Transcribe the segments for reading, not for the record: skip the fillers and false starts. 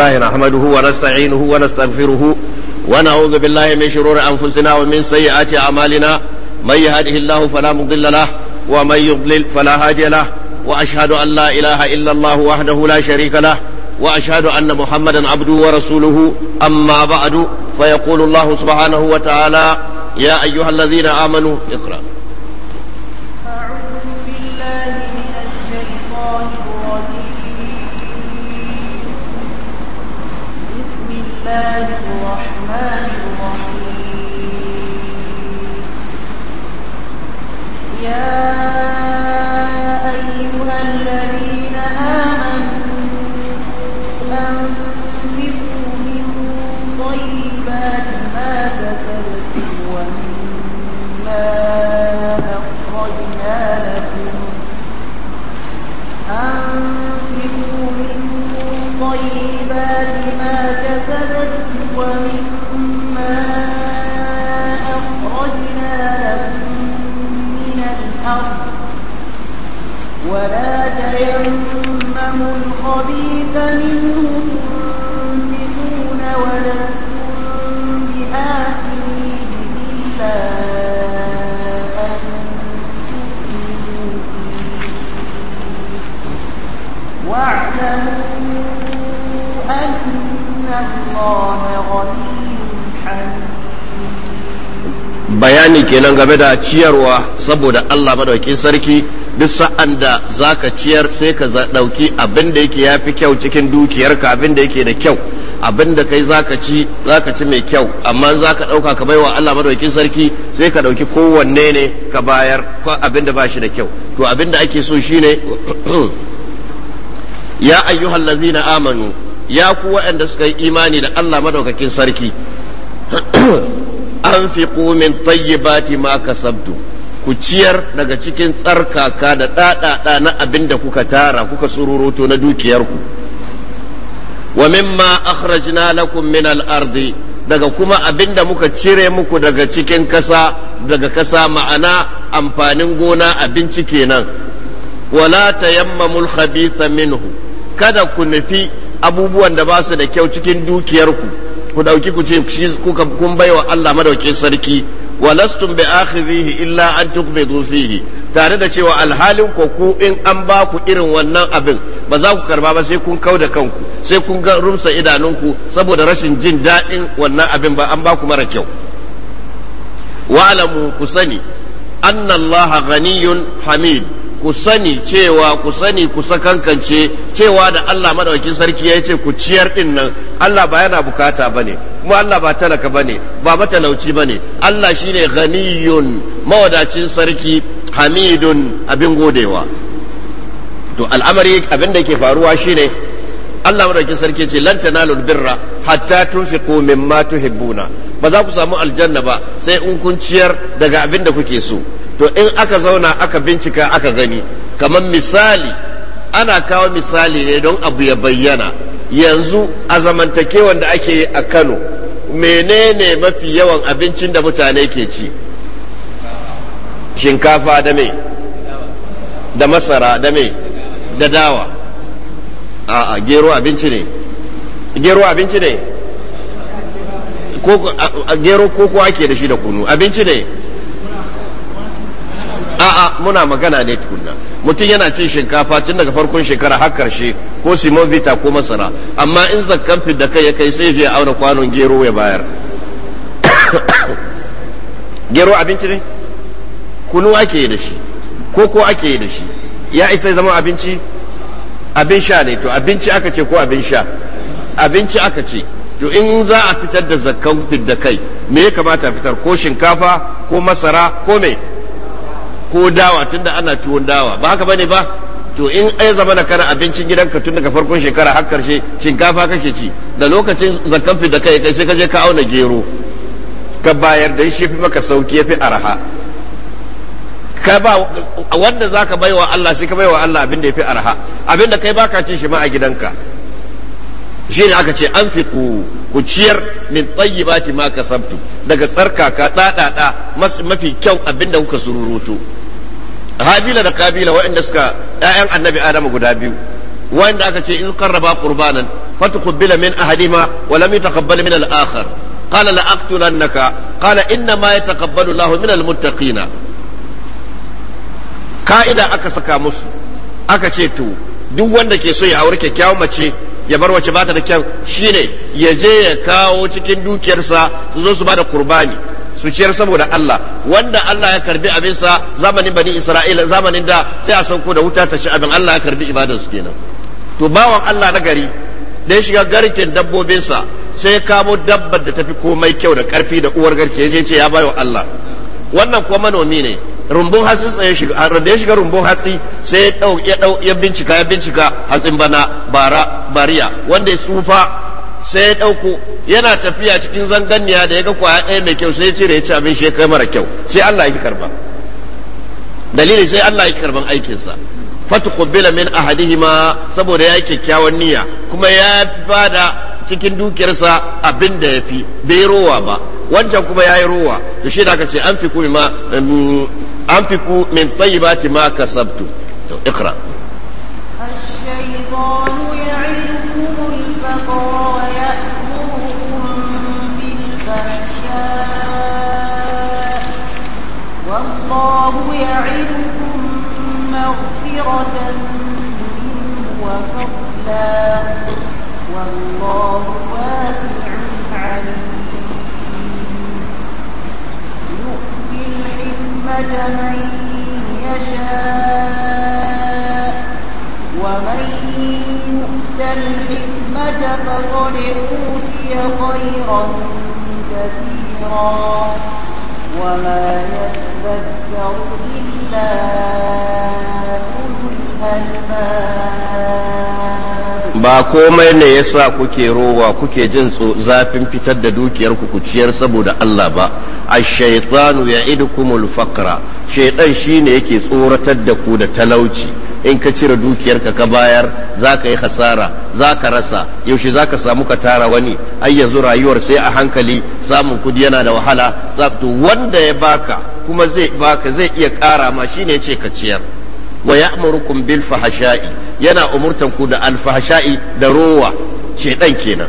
لله نحمده ونستعينه ونستغفره ونعوذ بالله من شرور أنفسنا ومن سيئات أعمالنا من يهده الله فلا مضل له ومن يضلل فلا هادي له وأشهد أن لا إله إلا الله وحده لا شريك له وأشهد أن محمدا عبده ورسوله أما بعد فيقول الله سبحانه وتعالى يا أيها الذين آمنوا اقرأ أعوذ بالله من الشيطان الرجيم بسم الله الرحمن الرحيم يا أيها الذين آمنوا أنفقوا من طيبات ما كسبتم ومما أخرجنا لكم أنفقوا من طيبات ما كسبتم ومما أخرجنا لكم من الأرض ولا تيمموا الخبيث منه تنفقون ولستم بآخذيه إلا أن تؤمنوا فيه واعلموا أن الله غني حميد. bayani kenan game da ciyarwa saboda Allah madaukakin sarki duk sa'an da zaka ciyar sai ka dauki abin da yake yafi kyau cikin dukiyarka, abin da yake da kyau, abin da kai zaka ci mai kyau, amma zaka dauka ka baiwa Allah madaukakin sarki sai ka dauki kowanne ne ka bayar ko abin da bashi da kyau. To abin da ake so shine ya ayyuhallazina amanu, ya ku waɗanda suka yi imani da Allah madaukakin sarki, anfiqu min tayyibati ma kasabtum, ku ciyar daga cikin tsarkaka da ɗaɗaɗa na abin da kuka tara kuka sururoto na dukiyarku. Wa mimma akhrajna lakum min al-ardi, daga kuma abin da muka cire muku daga cikin kasa, daga kasa ma'ana amfanin gona, abinci kenan. Wala tayammamul khabitha minhu, kada ku nufi abubuwan da ba su da kyau cikin dukiyarku ku dauki ku ce kun baiwa Allah madaukakin sarki, walastum bi akhidhihi illa an tuqbidu fihi, tare da cewa alhalin ku in an ba ku irin wannan abin ba za ku karba ba sai kun kauda kanku, sai kun ga rumsa idanunku saboda rashin jin daɗin wannan abin ba an ba ku mara kyau. Wa'lamu, ku sani anna Allah ghaniyyun hamid, ku sani ku sakankance cewa da Allah madaukakin sarki ya ce ku ciyar din nan, Allah ba yana bukata bane, kuma Allah ba talaka bane, ba matalauci bane. Allah shine ghaniyun, mawadacin sarki, hamidun, abin godewa. To al'amari abin da yake faruwa shine Allah madaukakin sarki ce lan tanalul birra hatta tunfiqu mimma tuhibbuna, ba za ku samu aljanna ba sai in kun ciyar daga abin da kuke so. To in aka zauna aka bincika aka gani, kamar misali ana kawo misali ne don abu ya bayyana. Yanzu a zamantakewan da ake yi a Kano, menene mafi yawan abincin da mutane ke ci? Shinkafa da me? Da masara da me? Da dawa. A'a, gero abinci ne. Gero abinci ne? Gero koko ake da shi da kunu abinci ne? A'a, muna magana ne tukunna. Mutum yana cin shinkafa tun daga farkon shekara har karshe, ko simovita ko masara, amma in zakkan fidda kai ya kai sai zai auna kwanon gero ya bayar. Gero abinci ne? Kunu ake yi da shi, koko ake yi da shi, ya isa zama abinci? Abin sha ne. To abinci aka ce ko abin sha? Abinci aka ce. To in za a fitar da zakkan fidda kai, me ya kamata a fitar? Ko shinkafa ko masara ko me? Ko dawa, tunda ana tuwon dawa, ba haka bane ba? To in ai zama da kana abincin gidanka tun daga farkon shekara har karshe shinkafa kake ci, da lokacin zakkan fi da kai sai ka je ka auna gero ka bayar da shi fi maka sauki, yafi araha. Ka ba wanda zaka baiwa Allah sai ka baiwa Allah abin da yafi araha, abin da kai baka cin shi ma a gidanka. Shi ne aka ce anfiqu, ku ciyar min tayyibati ma kasabtu, daga tsarkaka ɗaɗaɗa mafi kyau abin da kuka sururuto. Habila da Kabila waɗanda suka ‘ya'yan annabi Adamu guda biyu, wanda aka ce in qarraba qurbanan fatuqbila min ahadima wa lam yataqabbal min al-akhar qala la aqtulannaka qala inna ma yataqabbalu Allahu min al-muttaqina. Ka'ida aka saka musu aka ce to duk wanda ke so ya aure kyakkyawan mace ya bar wace bata da kyau shine ya je ya kawo cikin dukiyarsa su zo su bada qurbani su ciyar saboda Allah, wanda Allah ya karbi abinsa zamanin bani Isra'ila zamanin da sai a sauko da wuta ta ci abin, Allah ya karbi ibadarsu kenan. To bawan Allah na gari da ya shiga garken dabbobinsa sai ya kamo dabbar da tafi komai kyau da karfi da uwar garke ya ce ya bayo Allah. Wannan kuwa manomi ne, rumbun hatsi tsaye shiga, da ya shiga rumbun hatsi sai ya bincika hatsin bana bariya wanda ya tsufa sai ya ɗauko yana tafiya cikin zanganniya da ya ga kwaya ɗaya mai kyau sai ya cire ya ci abin shi kai mara kyau sai Allah ya karba. Dalili sai Allah ya karban aikinsa. Fatuqbila min ahadihima saboda ya kyakkyawan niyya kuma ya bada cikin dukiyarsa abin da yafi bai rowa ba, wancan kuma yayi rowa. To shi da aka ce anfiku min tayyibati ma kasabtu. To iqra. الشيطان يعدكم الفقر ويأمركم بالفحشاء والله يعدكم مغفرة منه وفضلا والله واسع عليم. يؤتي الحكمة من يشاء ومن يؤت الحكمة فقد أوتي خيرا كثيرا وما يذكر إلا أولو الألباب. Ba komai ne yasa kuke rowa kuke jin zafin fitar da dukiyar ku ciyar saboda Allah ba. Ash-shaytanu ya'idukumul faqra, shaytan shine yake tsoratar da ku da talauci. In ka cire dukiyarka ka bayar zaka yi hasara, zaka rasa, yaushe zaka samu ka tara wani, ai yanzu rayuwar sai a hankali, samun kudi yana da wahala. To wanda ya baka kuma zai baka zai iya kara ma shine yace ka ciyar. Wa ya'murukum bil fahsha'i, yana umurtan ku da al fahsha'i da rowa, shedan kenan.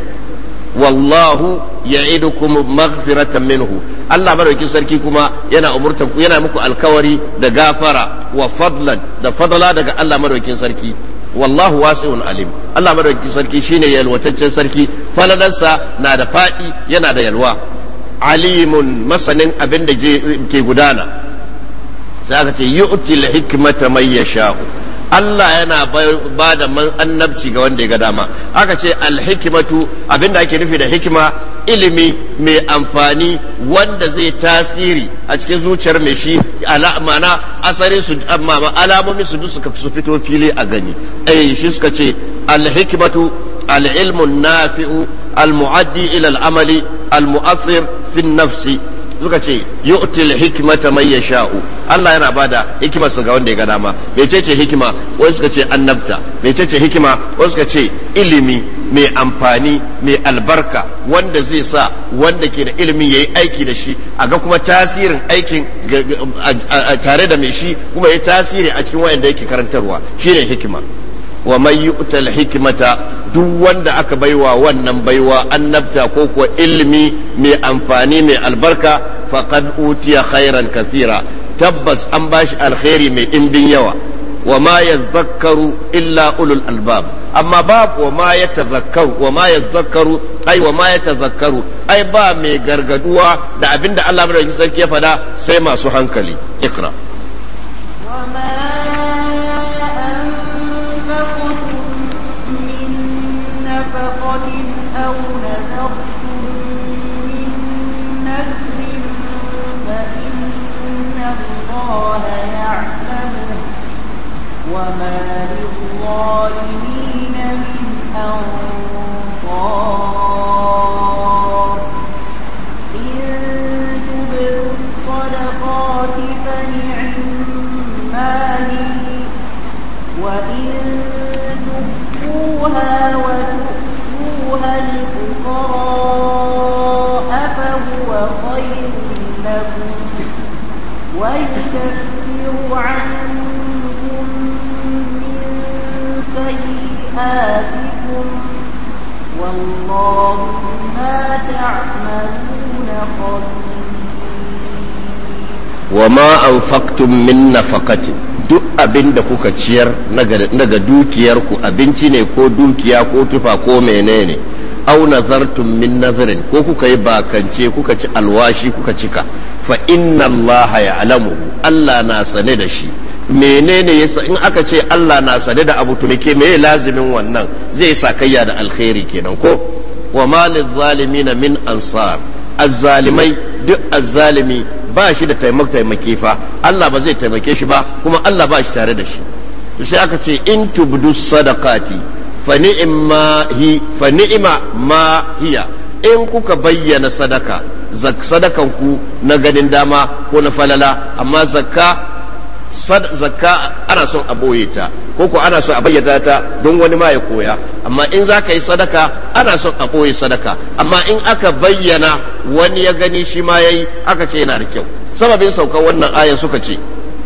Wallahu ya'idukum maghfiratan minhu, Allah madaukakin sarki kuma yana umurtan ku, yana muku alkawari da gafara wa fadlan da fadala daga Allah madaukakin sarki. Wallahu wasi'un alim, Allah madaukakin sarki shine yalwataccen sarki, falalansa na da fadi yana da yalwa. Alimun, masanin abin da ke gudana. Sai aka ce yu'til hikmata man yasha'u, Allah yana ba da annabci ga wanda ya ga dama. Aka ce alhikimatu, abinda ake nufi da hikima, ilimi mai amfani wanda zai tasiri a cikin zuciyar mai shi, ma'ana asarin su, alamomin su su fito fili a gani. Shi suka ce alhikimatu al'ilmu nafi'u al-mu'addi ila al-amali al-mu'athir fi nafsi. Suka ce yu'til hikmata man yasha'u, Allah yana bada hikimarsa ga wanda ya ga dama. Mecece hikima? Wani suka ce annabta. Mecece hikima? Wani suka ce ilimi mai amfani mai albarka wanda zai sa wanda ke da ilimi yayi aiki da shi, a ga kuma tasirin aikin tare da mai shi, kuma yayi tasiri a cikin wanda yake karantarwa, shine hikima. Wa man yu'tal hikmata, duk wanda aka baiwa wannan baiwa annabta ko kuwa ilimi mai amfani mai albarka, faqad utiya khairan kathira, tabbas an bashi alkhairi mai dimbin yawa. Wa ma yadhakkaru illa ulul albab, amma babu wa ma yadhakkaru ai ba mai gargaduwa da abinda Allah madaukakin sarki ya fada sai masu hankali. Iqra. أو نذرتم من نذر فإن الله يعلمه وما للظالمين من أنصار. إن تبدوا الصدقات فنعما هي وإن تخفوها الفقراء فهو خير لكم ويكفر عنكم من سيئاتكم والله بما تعملون خبير وما أنفقتم من نفقة duk abin da kuka ciyar daga dukiyarku abinci ne ko dukiya ko tufa ko menene au nazartum min nazarin ko kuka yi bakance kuka ci alwashi kuka cika fa inna Allah ya'lamu Allah na sane da shi menene yasa in aka ce Allah na sane da abu to me lazimin wannan zai sakayya da alkhairi kenan ko wa malil zalimin min ansar azzalimai duk azzalimi ba shi da taimake fa Allah ba zai taimake shi ba kuma Allah ba shi tare da shi to sai aka ce in tubdu sadaqati fa ni'ma ma hiya in kuka bayyana sadakan ku na ganin dama ko na falala amma zakka ana son a boye ta ko ana son a bayyana ta don wani ma ya koya amma in za ka yi sadaka ana son a boye sadaka amma in aka bayyana wani ya gani shi ma yayi aka ce yana da kyau sababin saukar wannan ayan suka ce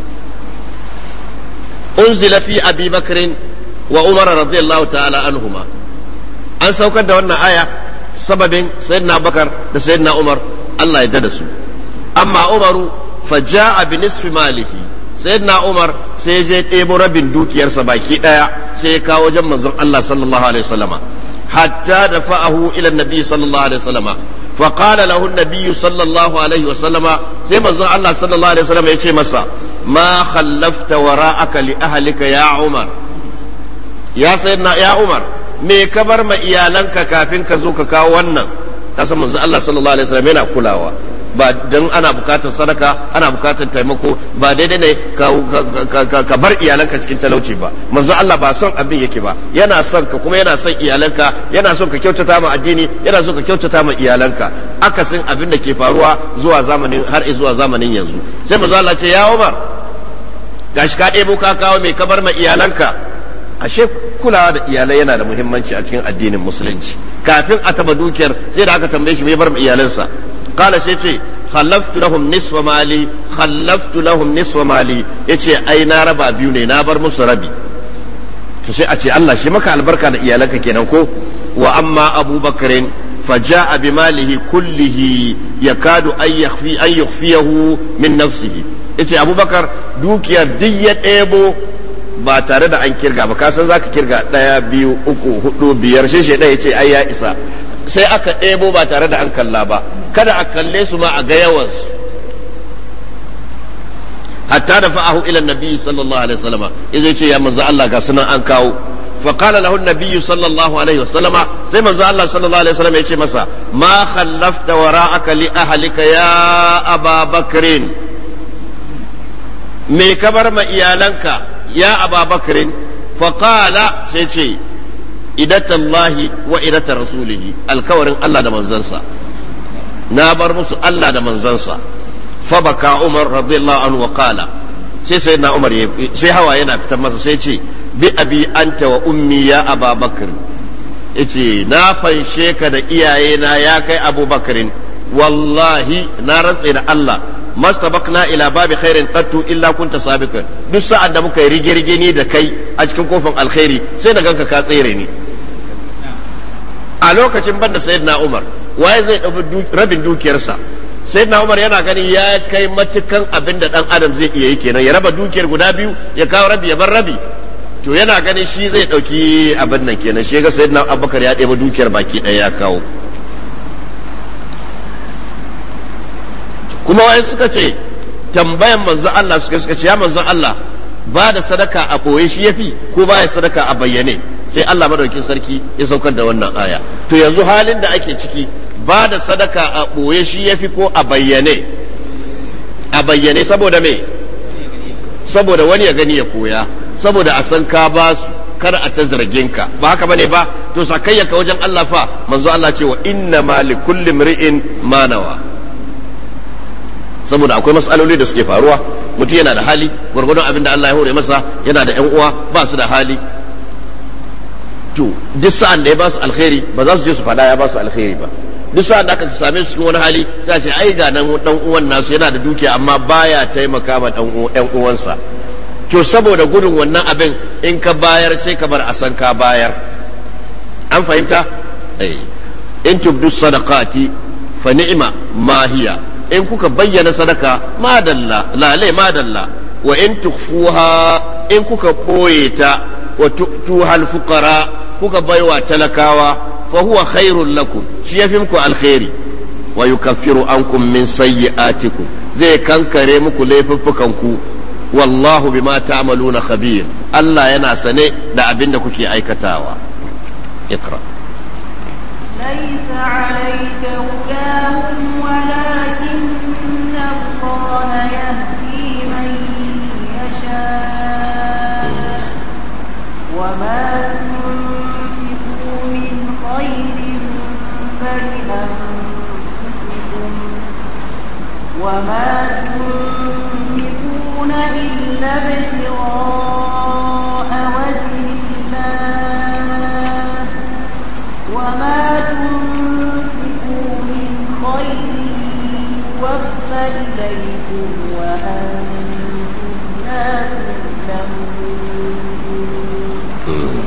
unzila fi abi bakrin wa umar radiyallahu ta'ala anhuma an saukar da wannan aya sababin sayyidina bakar da sayyidina umar Allah ya dada su amma umaru faja'a bi nisfi malihi sayyidina umar sai je ɗebo rabin dukiyarsa baki ɗaya sai ya kawo wajen manzon Allah sallallahu alaihi wasallama hatta dafa'ahu ila nabi sallallahu alaihi wasallama fa qala lahu an-nabi sallallahu alaihi wasallama sai manzon Allah sallallahu alaihi wasallama yace masa ma khallafta wara'aka li ahlika ya umar ya sayyidina ya umar me ka bar ma iyalanka kafin ka zo ka kawo wannan kasan manzon Allah sallallahu alaihi wasallam yana kulawa ba dan ana bukatar sadaka ana bukatar taimako ba daidai ne ka bar iyalanka cikin talauci ba manzo Allah ba son abin yake ba yana son ka kuma yana son iyalanka yana son ka kyautata ma addini yana son ka kyautata ma iyalanka akasin abin da ke faruwa zuwa zamanin har zuwa zamanin yanzu sai manzo Allah ce ya Umar gashi ka ɗebo ka kawo mai kabar ma iyalanka ashe kulawa da iyalai yana da muhimmanci a cikin addinin musulunci kafin a taba dukiyar sai da aka tambaye shi mai bar ma iyalansa قال سيتي خلفت لهم نصف مالي yace ai na raba biyu ne na bar musu rabi to sai a ce Allah shi maka albarka da iyalanka kenan ko wa amma Abu Bakr faja'a bi malihi kullihi yakadu an yukhfiyahu min nafsihi yace Abu Bakar dukiyar duk ya ɗebo ba tare da an kirga ba kasan zaka kirga 1 2 3 4 5 shi ɗaya yace ai ya isa sai aka ɗebo ba tare da an kalla ba kada a kalle su ma a ga yawansu hatta da fa'ahu ila nabi sallallahu alaihi wasallama yace ce ya manzo Allah ga sunan an kawo fa qala lahu an-nabi sallallahu alaihi wasallama sai manzo Allah sallallahu alaihi wasallama yace masa ma khallafta wara'aka li ahlika ya Aba Bakrin me ka bar ma iyalanka ya Aba Bakrin fa qala sai ce idatallahi wa idata rasulihi alkawarin Allah da manzansa na bar musu Allah da manzansa fa baka Umar radiyallahu anhu wa qala sai na Umar sai hawa yana fitar masa sai ce bi abi anta wa ummi ya Aba Bakr yace na fanshe ka da iyaye na ya kai Abu Bakrin wallahi na rantsa da Allah mastabaqna ila babi khairin qattu illa kunta sabiqan duk sa'ad da muka yi rige-rige ni da kai a cikin kofin alkhairi sai na ganka ka tsere ni a lokacin banda sayyidina Umar waye zai dauki rabin dukiyarsa sayyidina Umar yana gani ya kai matukan abin da dan adam zai iya yi kenan ya raba dukiyar guda biyu ya kawo rabi ya bar rabi to yana ganin shi zai dauki abin nan kenan shi ga sayyidina Abubakar ya ɗeba dukiyar baki ɗaya ya kawo kuma wai suka ce tambayan manzon Allah suka ce ya manzon Allah ba da sadaka a boye shi yafi ko ba ya sadaka a bayyane sai Allah madaukin sarki ya saukar da wannan aya to yanzu halin da ake ciki ba da sadaka a boye shi yafi ko a bayyane saboda me saboda wani ya gani ya koya saboda a san ka ba su kar a ta zargin ka ba haka bane ba to sakayyaka wajen Allah fa manzo Allah ce wa inna ma li kulli mri'in ma nawa saboda akwai mas'aloli da suke faruwa mutum yana da hali gwargwadon abin da Allah ya hore masa yana da ƴan uwa ba su da hali to duk sa'an da ya ba su alkhairi ba za su je su fada ya ba su alkhairi ba duk sa'an da aka same su cikin wani hali sai a ce ai ga nan dan uwan nasu yana da dukiya amma baya taimaka ma ɗan uwansa to saboda gudun wannan abin in ka bayar sai ka bar a san ka bayar an fahimta in tubdu sadaqati fa ni'ma ma hiya, in kuka bayyana sadaka madalla lalai madalla, wa in tukhfuha in kuka boye ta wa tu'tuha al-fuqara kuka baiwa talakawa fa huwa khairul lakum, shi yafi muku alkhairi, wa yukaffiru ankum min sayyi'atikum, zai kankare muku laifuffukanku, wallahu bima ta'maluna khabir, Allah yana sane da abin da kuke aikatawa. Iqra. ليس عليك هداهم ولكن الله يهدي من يشاء وما تنفقوا من خير فلأنفسكم وما تنفقون إلا ابتغاء وجه الله وما تنفقوا من خير يوفى إليكم وأنتم لا تظلمون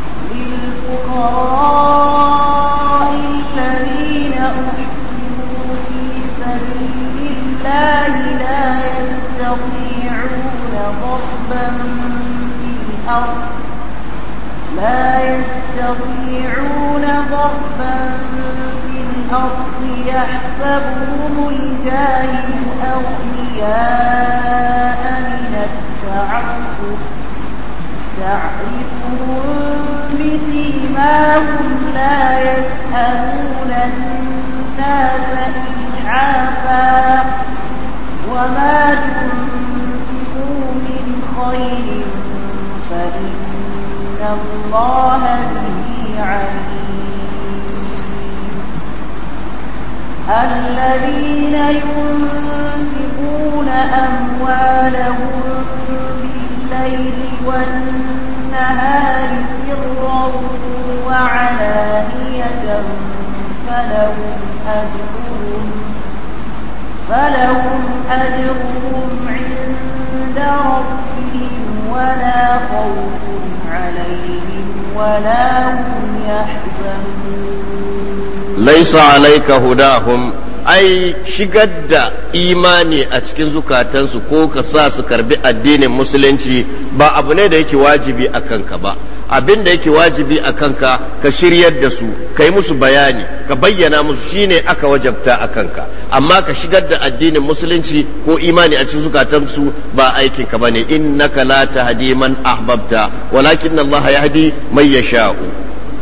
للفقراء الذين أحسنوا في سبيل الله لا يستطيعون ضربا في الأرض يحسبهم الجاهل أغنياء من التعفف تعرفهم بسيماهم لا يسألون الناس إلحافا وما تنفقوا من خير فإن الله به عليم. الذين ينفقون أموالهم بالليل والنهار سرا وعلانية فلهم أجرهم عند ربهم ولا خوف عليهم ولا هم يحزنون. ليس عليك هداهم ai shigar da imani a cikin zukatansu ko ka sa su karbi addinin musulunci ba abu ne da yake wajibi a kanka ba. Abin da yake wajibi a kanka ka shiryar da su, ka yi musu bayani, ka bayyana musu, shine aka wajabta a kanka. Amma ka shigar da addinin musulunci ko imani a cikin zukatansu ba aikinka ba ne. Innaka la tahdi man ahbabta walakin Allah yahdi man yasha'u.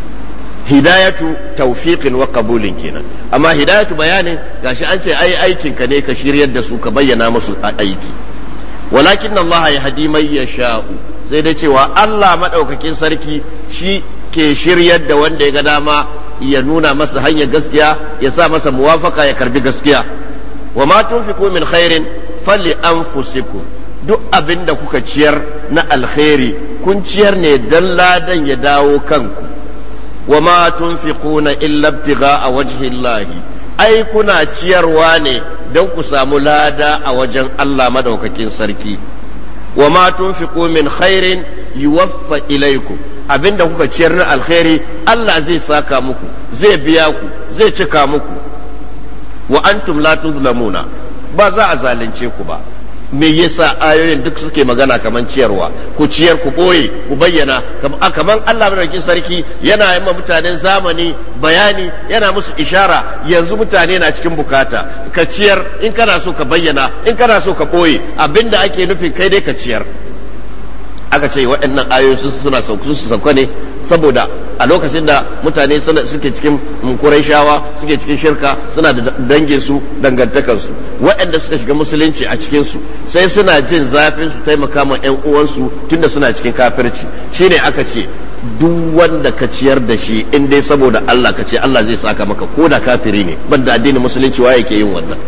Hidayatu tawfiqin wa qabulin kenan, amma hidayatu bayanin gashi an ce ai aikin ka ne ka shiryar da su ka bayyana musu aiki. Walakin Allah yahdi man yasha'u, sai dai cewa Allah madaukakin sarki shi ke shiryar da wanda ya ga dama ya nuna masa hanyar gaskiya, ya sa masa muwafaka ya karbi gaskiya. Wa ma tunfiqu min khairin fali anfusikum, duk abin da kuka ciyar na alkhairi kun ciyar ne dan ladan ya dawo kanku. wa ma tunfiquna illa ibtigha'a wajhi Allah, ai kuna ciyarwa ne don ku samu lada a wajen Allah madaukakin sarki. wa ma tunfiqu min khairin yuwaffa ilaykum, abinda kuka ciyar na alkhairi Allah zai saka muku, zai biya ku, zai cika muku. wa antum la tuzlamuna, ba za a zalunce ku ba. Me yasa ayoyin duk suke magana kaman ciyarwa? Ku ciyar, ku boye, ku bayyana, kaman Allah madaukakin sarki yana yi ma mutanen zamani bayani, yana musu ishara. Yanzu mutane na cikin bukata, ka ciyar, in kana so ka bayyana, in kana so ka boye, abinda ake nufi kai dai ka ciyar. Aka ce waɗannan ayoyi suna sauka ne saboda a lokacin da mutane suke cikin Qurayshawa, suke cikin shirka, suna da dangin su, dangantakansu, waɗanda suka shiga musulunci a cikin su sai suna jin zafin su taimaka ma ƴan uwansu tunda suna cikin kafirci. Shine aka ce duk wanda ka ciyar da shi in dai saboda Allah ka ce, Allah zai saka maka ko da kafiri ne. Banda addinin musulunci waye ke yin wannan?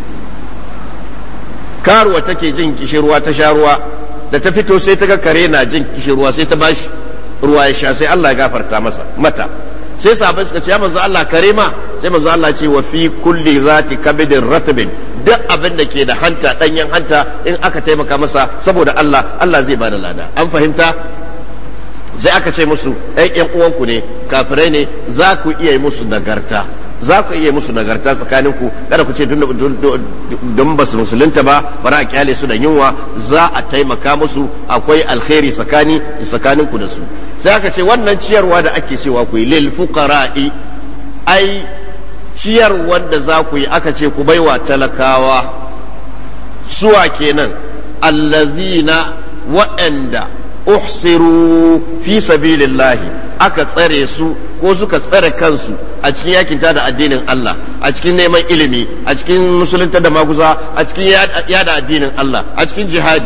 Karuwa take jin kishirwa ta sha ruwa, da ta fito sai ta ga kare na jin kishirwa sai ta bashi ruwa ya sha, sai Allah ya gafarta mata. Sai sahabbai suka ce ya manzo Allah kare ma, sai manzo Allah ce wa fi kulli zati kabidin ratbin, duk abin da ke da hanta, danyen hanta, in aka taimaka masa saboda Allah, Allah zai bada lada. An fahimta? sai aka ce musu ‘yan uwanku ne kafirai ne za ku iya yi musu nagarta tsakaninku kada ku ce don ba su musulunta ba bara a kyale su da yunwa za a taimaka musu akwai alkhairi tsakaninku da su sai aka ce wannan ciyarwa da ake cewa ku yi lil fuqara'i ai ciyarwar da za ku yi aka ce ku baiwa talakawa suwa kenan allazina waɗanda uhsiru fi sabilillahi aka tsare su ko suka tsare kansu a cikin yakinta da addinin Allah a cikin neman ilimi a cikin musulunta da maguza a cikin yada addinin Allah a cikin jihadi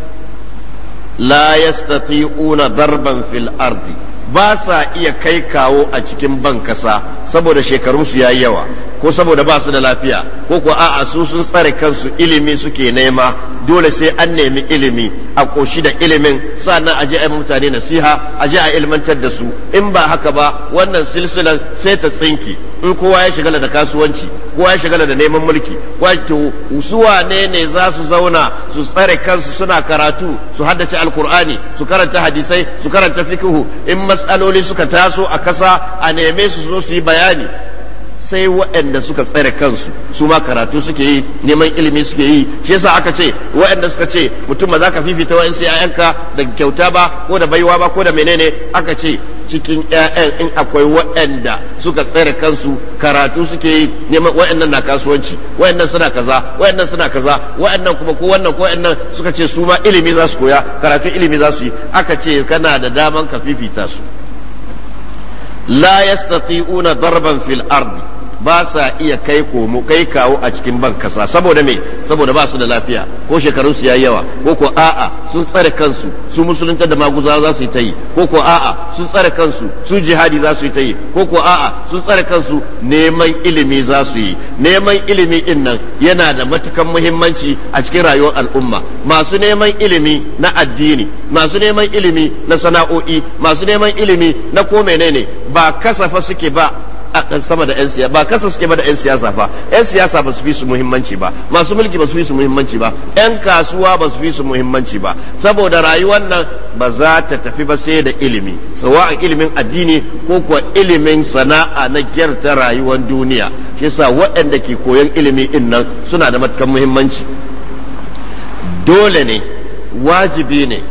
la yastati'una darban fil ardi ba sa iya kai kawo a cikin ban kasa saboda shekarunsu yayi yawa ko saboda ba su da lafiya ko ko a'a su sun tsare kansu ilimi suke nema dole sai an nemi ilimi a koshi da ilimin sannan aje a mutane nasiha aje a ilmantar da su in ba haka ba wannan silsilan sai ta tsinki in kowa ya shigala da kasuwanci kowa ya shigala da neman mulki wato su wane ne za su zauna su tsare kansu suna karatu su haddace alkur'ani su karanta hadisai su karanta fiqhu in mas'aloli suka taso a kasa a neme su zo su yi bayani sai waɗanda suka tsare kansu su ma karatu suke yi neman ilimi suke yi shi yasa aka ce waɗanda suka ce mutum ba za ka fifita wa'insu ƴaƴanka da kyauta ba ko da baiwa ba ko da menene aka ce cikin ƴaƴan in akwai waɗanda suka tsare kansu karatu suke yi neman waɗannan na kasuwanci waɗannan suna kaza waɗannan suna kaza waɗannan kuma ko wannan ko waɗannan suka ce su ma ilimi za su koya karatu ilimi za su yi aka ce kana da daman ka fifita su la yastati'una darban fil ardi ba sa iya kai kawo a cikin ban kasa saboda me saboda ba su da lafiya ko shekarun su yayi yawa ko ko a'a sun tsare kansu su musulunta da maguza za su yi ta yi ko ko a'a sun tsare kansu su jihadi za su yi ta yi ko ko a'a sun tsare kansu neman ilimi za su yi neman ilimi din nan yana da matukan muhimmanci a cikin rayuwar al'umma masu neman ilimi na addini masu neman ilimi na sana'o'i masu neman ilimi na ko menene ba kasafa suke ba sama da 'yan siyasa ba kasa suke ba da 'yan siyasa fa 'yan siyasa ba su fi su muhimmanci ba masu mulki ba su fi su muhimmanci ba 'yan kasuwa ba su fi su muhimmanci ba saboda rayuwar nan ba za ta tafi ba sai da ilimi sawa'an ilimin addini ko kuwa ilimin sana'a na gyarta rayuwar duniya shi yasa waɗanda ke koyon ilimi din nan suna da matukan muhimmanci dole ne wajibi ne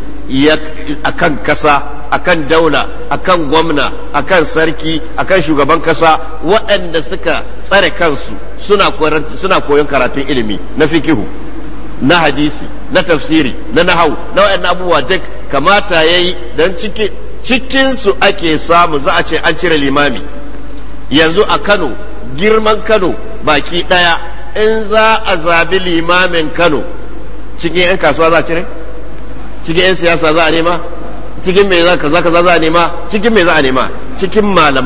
akan kasa akan daula akan gwamna akan sarki akan shugaban kasa waɗanda suka tsare kansu suna koyon karatun ilimi na fikihu na hadisi na tafsiri na nahau na waɗannan abubuwa duk kamata yayi dan cikin su ake samu za a ce an cire limami yanzu a Kano girman Kano baki daya in za a zabi limamin Kano cikin 'yan kasuwa za a cire cikin 'yan siyasa za a nema cikin mai za a nema cikin mai za a nema cikin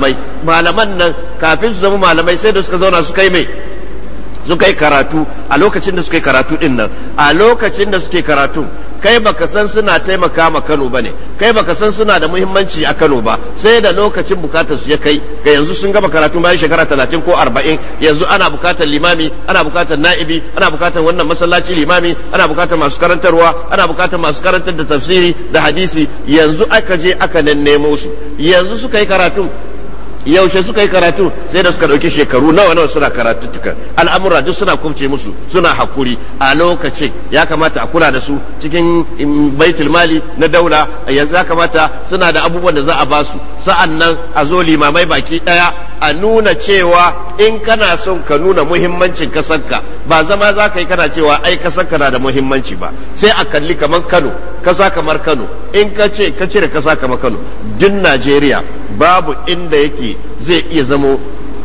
malaman nan kafin su zama malamai sai da suka zauna suka yi mai suka yi karatu a lokacin da suka yi karatu din nan a lokacin da suke karatu kai baka san suna taimaka ma Kano bane kai baka san suna da muhimmanci a Kano ba sai da lokacin bukatar su ya kai ga yanzu sun gama karatu bayan shekara 30 ko 40 yanzu ana bukatar limami ana bukatar na'ibi ana bukatar wannan masallaci limami ana bukatar masu karantarwa ana bukatar masu karantar da tafsiri da hadisi yanzu aka je aka nemo su yanzu suka yi karatu yaushe suka yi karatu sai da suka dauki shekaru nawa suna karatu tuka al'amura duk suna kubce musu suna hakuri a lokacin ya kamata a kula da su cikin baitul mali na daula yanzu ya kamata suna da abubuwan da za a ba su sa'annan a zo limamai baki daya a nuna cewa in kana son ka nuna muhimmancin kasarka ba zama za ka yi kana cewa ai kasarka na da muhimmanci ba sai a kalli kamar Kano kasa kamar Kano in ka ce ka cire kasa kamar Kano duk Najeriya babu inda yake zai iya zamo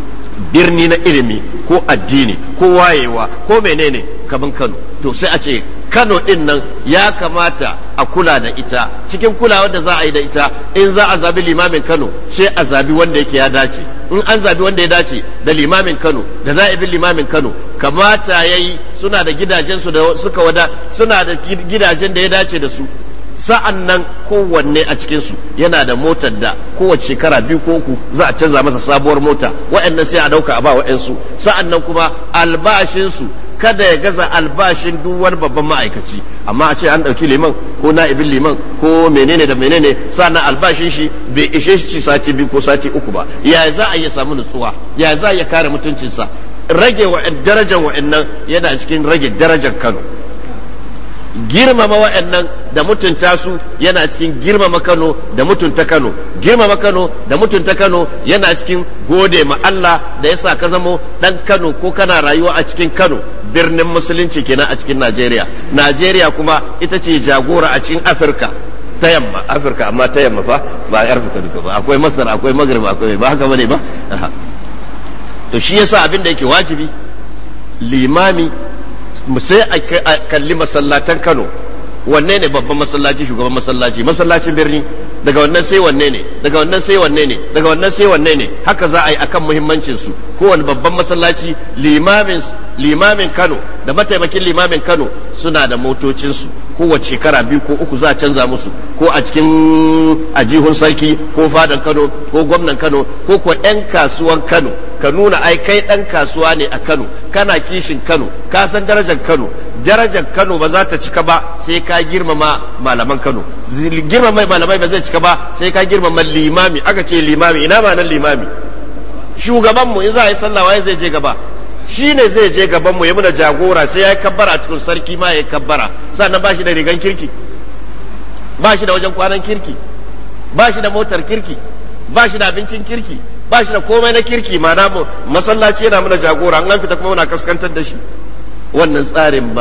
birni na ilimi ko addini ko wayewa ko menene kaman Kano to sai a ce Kano din nan ya kamata a kula da ita cikin kulawa da za a yi da ita in za a zabi limamin Kano sai a zabi wanda yake ya dace in an zabi wanda ya dace da limamin Kano da na'ibin limamin Kano kamata yayi suna da gidajensu da suka suna da gidajen da ya dace da su sa'an nan kowanne a cikinsu yana da motar da kowace shekara 2 ko 3 za a canza masa sabuwar mota waɗannan sai a ɗauka a ba waɗansu sa'an nan kuma albashinsu kada ya gaza albashin duk wani babban ma'aikaci. Amma a ce an ɗauki liman ko na'ibin liman ko menene da menene sannan albashin shi bai ishe shi sati 2 ko sati 3 ba, ya za a iya samu nutsuwa, ya za a iya kare mutuncinsa? Rage darajar wa'annan yana cikin rage darajar Kano. Girmama wa'annan da mutunta su yana cikin girmama Kano da mutunta Kano. Girmama Kano da mutunta Kano yana cikin gode ma Allah da yasa ka zamo dan Kano ko kana rayuwa a cikin Kano, birnin musulunci kenan a cikin Najeriya. Najeriya kuma ita ce jagora a cikin Afirka ta yamma, Afirka amma ta yamma fa ba Afirka duka ba, akwai Masar, akwai Maghrib, akwai ba haka bane ba. To shi yasa abin da yake wajibi limami sai a kalli masallatan Kano, wanne ne babban masallaci, shugaban masallaci, masallacin birni, daga wannan sai wanne ne, daga wannan sai wanne ne, daga wannan sai wanne ne, haka za a yi akan muhimmancin su. Kowane babban masallaci limamin Kano da mataimakin limamin Kano suna da motocin su, kowace shekara 2 ko 3 za a canza musu, ko a cikin ajihun sarki ko fadan Kano ko gwamnan Kano ko ko 'yan kasuwan Kano. Ka nuna ai kai ɗan kasuwa ne a Kano, kana kishin Kano, ka san darajar Kano. Darajar Kano ba za ta cika ba sai ka girmama malaman Kano. Girmama malamai ba zai cika ba sai ka girmama limami. Aka ce limami, ina ma nan limami? Shugabanmu in za a yi sallah waye zai je gaba? Shi ne zai je gabanmu ya muna jagora, sai ya yi kabbara a cikin sarki ma ya yi kabbara. Sannan ba shi da rigan kirki, ba shi da wajen kwanan kirki, ba shi da motar kirki, ba shi da abincin kirki, ba shi da komai na kirki. Ma namu masallaci yana muna jagora, an fita kuma muna kaskantar da shi. Wannan tsarin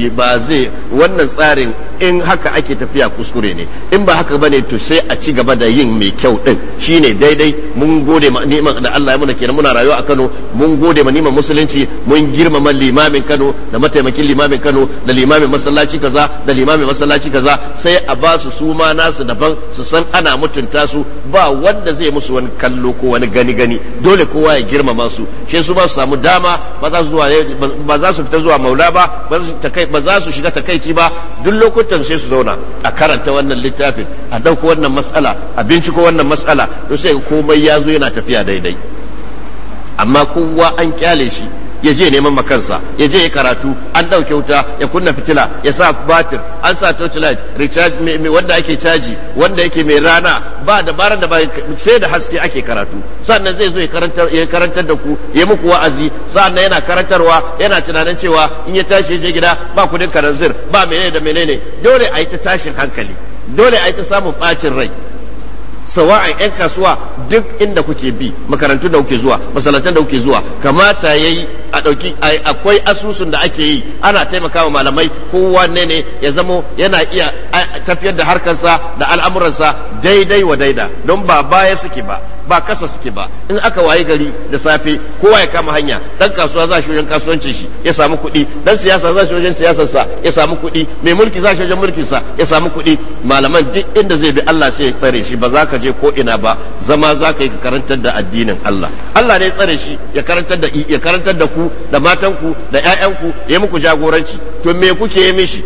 wannan tsarin in haka ake tafiya kuskure ne, in ba haka bane to sai a ci gaba da yin mai kyau din, shine daidai. Mun gode ma ni'imar da Allah ya muna kenan, muna rayuwa a Kano, mun gode ma ni'imar musulunci, mun girmama limamin Kano da mataimakin limamin Kano da limamin masallaci kaza da limamin masallaci kaza, sai a ba su ma nasu daban, su san ana mutunta su, ba wanda zai musu wani kallo ko wani gani dole kowa ya girmama su, shi su ba su samu dama, ba za su fita zuwa maula ba za su shiga takaici ba. Duk lokutan sai su zauna a karanta wannan littafin, a dauko wannan mas'ala, a binciko wannan mas'ala, to sai komai ya zo yana tafiya daidai. Amma kowa an kyale shi ya je neman makansa, ya je ya karatu, an dauke wuta, ya kunna fitila, ya sa batir, an sa torchlight, recharge wanda ake caji, wanda yake mai rana, ba dabaran da ba sai da haske ake karatu. Sannan zai zo ya karantar da ku, ya muku wa'azi, sannan yana karantarwa, yana tunanin cewa in ya tashi ya je gida ba kudin karanzir, ba menene da menene. Dole a yi ta tashin hankali, dole a yi ta samun bacin rai. Sawa'an 'yan kasuwa duk inda kuke bi, makarantun da kuke zuwa, masallatan da kuke zuwa, kamata yayi a dauki akwai asusun da ake yi, ana taimakawa malamai, kowanne ne ya zamo yana iya tafiyar da harkarsa da al'amuransa daidai wa daida, don ba baya suke ba kasa suke ba. In aka waye gari da safe kowa ya kama hanya, dan kasuwa za shi wajen kasuwancin shi ya samu kuɗi, dan siyasa za shi wajen siyasarsa ya samu kuɗi, mai mulki za shi wajen mulkinsa ya samu kuɗi. Malaman duk inda zai bi Allah sai ya tsare shi, ba za ka je ko ina ba, zama za ka yi ka karantar da addinin Allah. Allah ne ya tsare shi ya karantar da ku da matanku da ƴaƴanku, ya muku jagoranci. To me kuke yi mishi,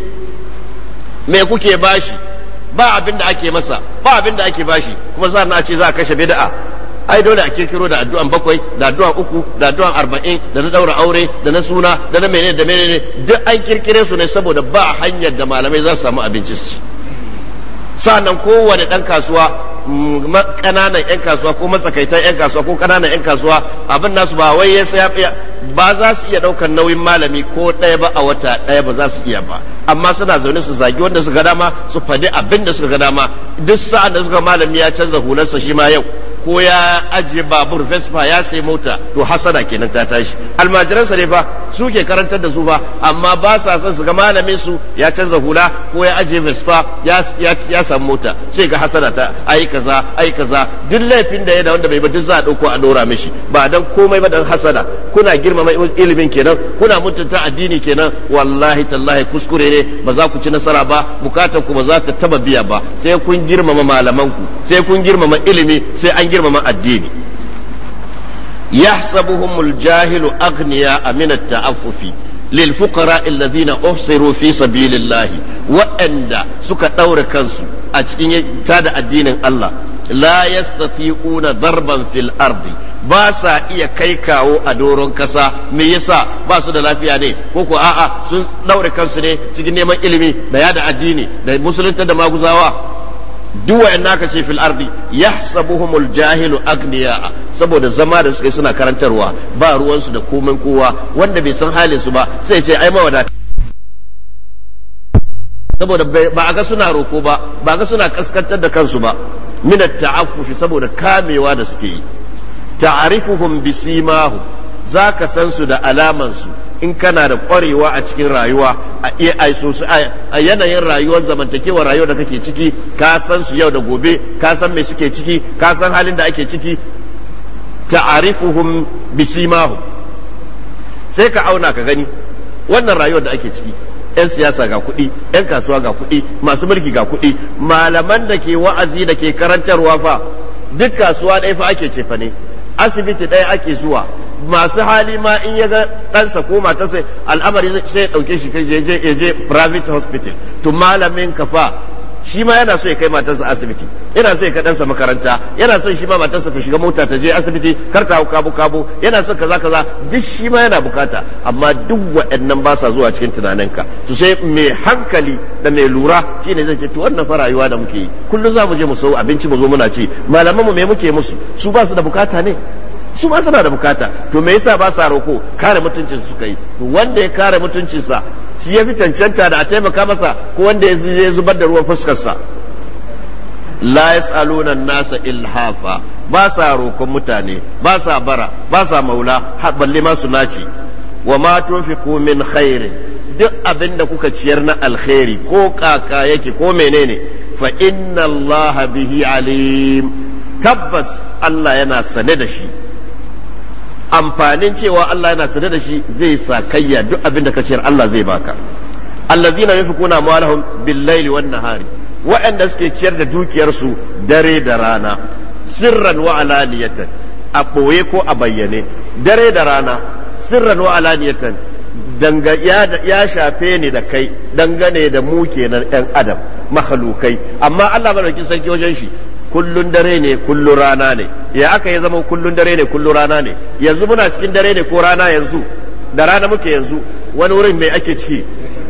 me kuke bashi? Ba abin da ake masa, ba abin da ake bashi, kuma za a ce za a kashe bid'a. Ai dole a kirkiro da addu'an 7, da addu'an 3, da addu'an 40, da na daura aure, da na suna, da na menene da menene, duk an kirkire su ne saboda ba hanyar da malamai za su samu abinci su ci. Sa'annan kowane dan kasuwa, kananan 'yan kasuwa ko matsakaitan 'yan kasuwa ko kananan 'yan kasuwa, abin nasu ba wai ba za su iya daukar nauyin malami ko ɗaya ba a wata ɗaya, ba za su iya ba. Amma suna zaune su zagi wanda suka dama, su faɗi abin da suka ga dama. Duk sa'an da suka malami ya canza hularsa shi ma yau, ko ya ajiye babur Vespa ya sai mota, to hasada kenan ta tashi. Almajiransa ne fa su ke karantar da su fa, amma ba sa son su ga malamin su ya canza hula ko ya ajiye Vespa ya samu mota, sai ga hasada ta ai kaza. Duk laifin da ya da wanda bai ba duk za a dauko a dora mishi, ba dan komai ba dan hasada. Kuna girmama ilimin kenan, kuna mutunta addini kenan. Wallahi tallahi kuskure ne, ba za ku ci nasara ba, bukatar ku ba za ta taba biya ba. Sai kun girmama malamanku, sai kun girmama ilimi, sai an girmama addini. yahsabuhumul jahilu aghniya min at-ta'affufi lil fuqara alladhina uhsiru fi sabilillahi, wa'anda suka daura kansu a cikin tada addinin Allah, la yastati'una darban fil ardi, ba sa iya kai kawo a doron kasa. Me yasa ba su da lafiya ne ko ko a'a sun daure kansu ne cikin neman ilimi da yada addini da musulunta da maguzawa. duk wa'annan aka ce fil ardi yahsabuhumul jahilu agniya, saboda zama da suke suna karantarwa ba ruwansu da komai kowa, wanda bai san halin su ba sai ce ai mawadata, saboda ba a ga suna roko ba a ga suna kaskantar da kansu ba. min at-ta'affufi, saboda kamewa da suke yi. ta'rifuhum bisimahum, zaka san su da alaman su in kana da ƙwarewa a cikin rayuwa a iya aiso su a yanayin rayuwar zamantakewar rayuwar da kake ciki, ka san su yau da gobe, ka san me suke ciki, ka san halin da ake ciki. ta'rifuhum bisimahum, sai ka auna ka gani wannan rayuwar da ake ciki. 'yan siyasa ga kuɗi, 'yan kasuwa ga kuɗi, masu mulki ga kuɗi, malaman da ke wa'azi da ke karantarwa fa duk kasuwa ɗaya fa ake cefa ne, asibiti ɗaya ake zuwa. masu hali ma in ya ga ɗansa ko matarsa al'amari sai ya ɗauke shi kai ya je private hospital. to malamin kafa shi ma yana so ya kai matarsa asibiti, yana so ya kai ɗansa makaranta, yana son shi ma matarsa ta shiga mota ta je asibiti kar ta hau kabo yana son kaza duk shi ma yana bukata, amma duk waɗannan ba sa zuwa cikin tunaninka. to sai mai hankali da mai lura shine zai ce to wannan fa rayuwa da muke yi kullum za mu je mu sau abinci mu zo muna ci, malaman mu me muke musu, su ba su da bukata ne? su ma suna da bukata. to me yasa ba sa roko? kare mutuncin suka yi. to wanda ya kare mutuncinsa shi ya fi cancanta da a taimaka masa ko wanda ya zubar da ruwan fuskarsa? la yas'aluna nasa ilhafa, ba sa rokon mutane, ba sa bara, ba sa maula, balle ma su naci. wa ma tunfiqu min khairin, duk abin da kuka ciyar na alkhairi ko kaka yake ko menene, fa inna Allah bihi alim, tabbas Allah yana sane da shi. amfanin cewa Allah yana sane da shi zai sa kayya duk abin da ka ciyar Allah zai baka. allazina yunfiquna amwalahum bil-laili wan-nahari, wa'anda suke ciyar da dukiyarsu dare da rana, sirran wa alaniyatan, a boye ko a bayyane, dare da rana, sirran wa alaniyatan, ya shafe ni da kai dangane da mu kenan ɗan adam makhlukai, amma Allah madaukakin sarki wajen shi kullun dare ne kullun rana ne. ya aka yi zama kullun dare ne kullun rana ne? yanzu muna cikin dare ne ko rana? yanzu da rana muke. yanzu wani wurin mai ake ciki?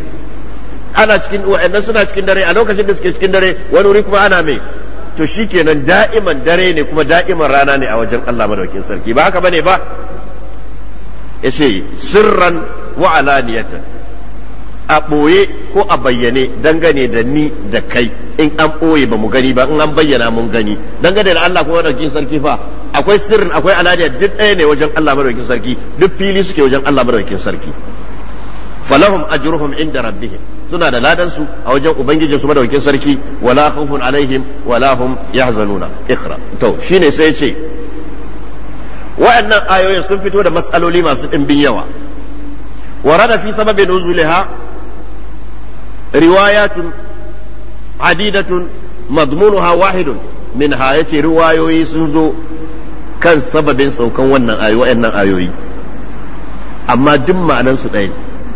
ana cikin wa'annan suna cikin dare a lokacin da suke cikin dare, wani wuri kuma ana mai. to shikenan da'iman dare ne kuma da'iman rana ne a wajen Allah madaukakin sarki, ba haka bane ba? yace sirran wa alaniyatan, a ɓoye ko a bayyane dangane da ni da kai. in an ɓoye ba mu gani ba, in an bayyana mun gani. dangane da Allah kuma madaukakin sarki fa akwai sirrin akwai alaniya, duk ɗaya ne wajen Allah madaukakin sarki, duk fili suke wajen Allah madaukakin sarki. falahum ajruhum inda rabbihim, suna da ladan su a wajen ubangijin su madaukakin sarki. wala khawfun alaihim wala hum yahzanuna. ikhra. to shine sai ya ce wa'annan ayoyin sun fito da mas'aloli masu ɗimbin yawa. warada fi sababin nuzuliha riwayatun adidatun madmunuha wahidun minha, yace riwayoyi sun zo kan sababin saukan wannan wa'annan ayoyi, amma duk ma'anan su ɗaya.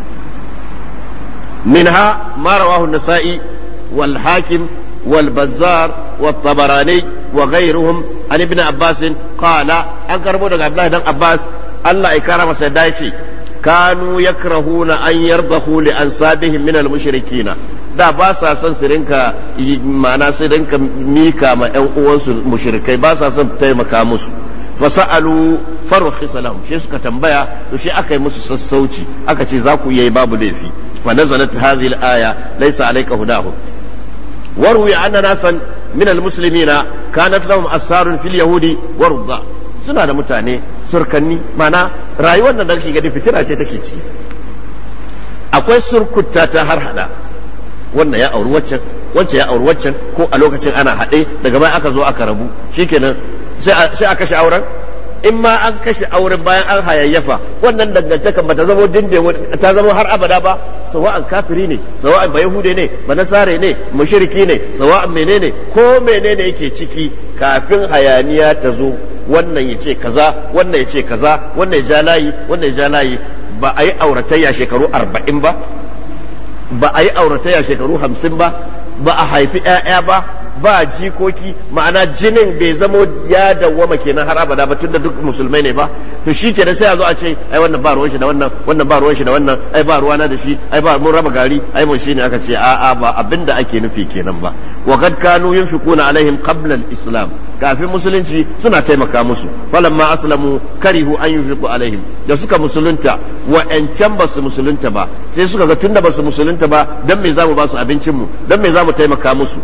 minha ma rawahu an-nasa'i wal hakim wal bazzar wat tabarani wa ghayruhum an ibn abbas qala, an karbo daga Abdullah dan Abbas Allah ya kara masa da yace kanu yakrahuna an yardahu li ansabihim min al-mushrikina, da ba sa son su rinka ma'ana sai rinka mika ma ƴan uwansu mushrikai, ba sa son taimaka musu. fasa'alu farukhisa lahum, shi suka tambaya to shi aka yi musu sassauci, aka ce za ku yi babu laifi. fa nazalat hadhihi al-aya laysa alayka hudahum. warwi anna nasan min al-muslimina kanat lahum asarun fil yahudi wa rudda, suna da mutane surkanni, mana rayuwar da kake gani fitina ce take ci. akwai surkutta ta har hada, wannan ya auri waccan, wancan ya auri waccan, ko a lokacin ana haɗe daga baya aka zo aka rabu, shikenan sai a kashe auren. in ma an kashe auren bayan an hayayyafa, wannan dangantaka ba ta zama ta zama har abada ba. sawa'an kafiri ne, sawa'an ba yahude ne, ba nasare ne, mushriki ne, sawa'an menene ko menene yake ciki, kafin hayaniya ta zo wannan ya ce kaza, wannan ya ce kaza, wannan ya ja layi, wannan ya ja layi. ba a yi auratayya shekaru 40 ba, ba a yi auratayya shekaru 50 ba, ba a haifi 'ya'ya ba, ba jikoki, ma'ana jinin bai zamo ya dawwama kenan har abada ba tunda duk musulmai ne ba, to shi kenan sai a zo a ce ai wannan ba ruwan shi da wannan, wannan ba ruwan shi da wannan, ai ba ruwana da shi, ai ba mun raba gari, ai mun shine aka ce a'a ba abinda ake nufi kenan ba. wa kad kanu yunfiquna alaihim qabla al-islam, kafin musulunci suna taimaka musu, falamma aslamu karihu an yunfiqu alaihim, da suka musulunta wa'ancan ba su musulunta ba sai suka ga tunda ba su musulunta ba dan me zamu ba su abincin mu, dan me zamu taimaka musu.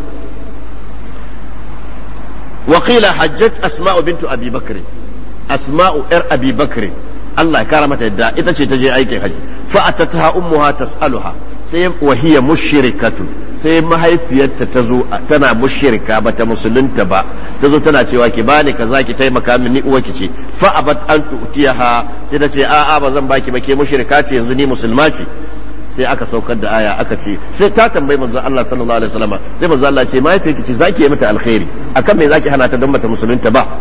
وقيل حجت أسماء بنت أبي بكر، أسماء أبي بكر الله كرمت الداء إتشي تجي أيك حج، فأتتها أمها تسألها سيم وهي مشركة، سيم ما هي في تزو تنا مشركة بتمسلم تبا تزو تنا تواكي باني كذاكي تيم كامني وكشي، فأبت أن تؤتيها سيدتي بزن باكي بكي مشركاتي ينزني مسلماتي. sai aka saukar da aya aka ce sai ta tambayi manzo Allah sallallahu alaihi wasallam, sai manzo Allah ce mahaifiyarki ce zaki yi mata alkhairi, akan me zaki hana ta don mata musulunta ba.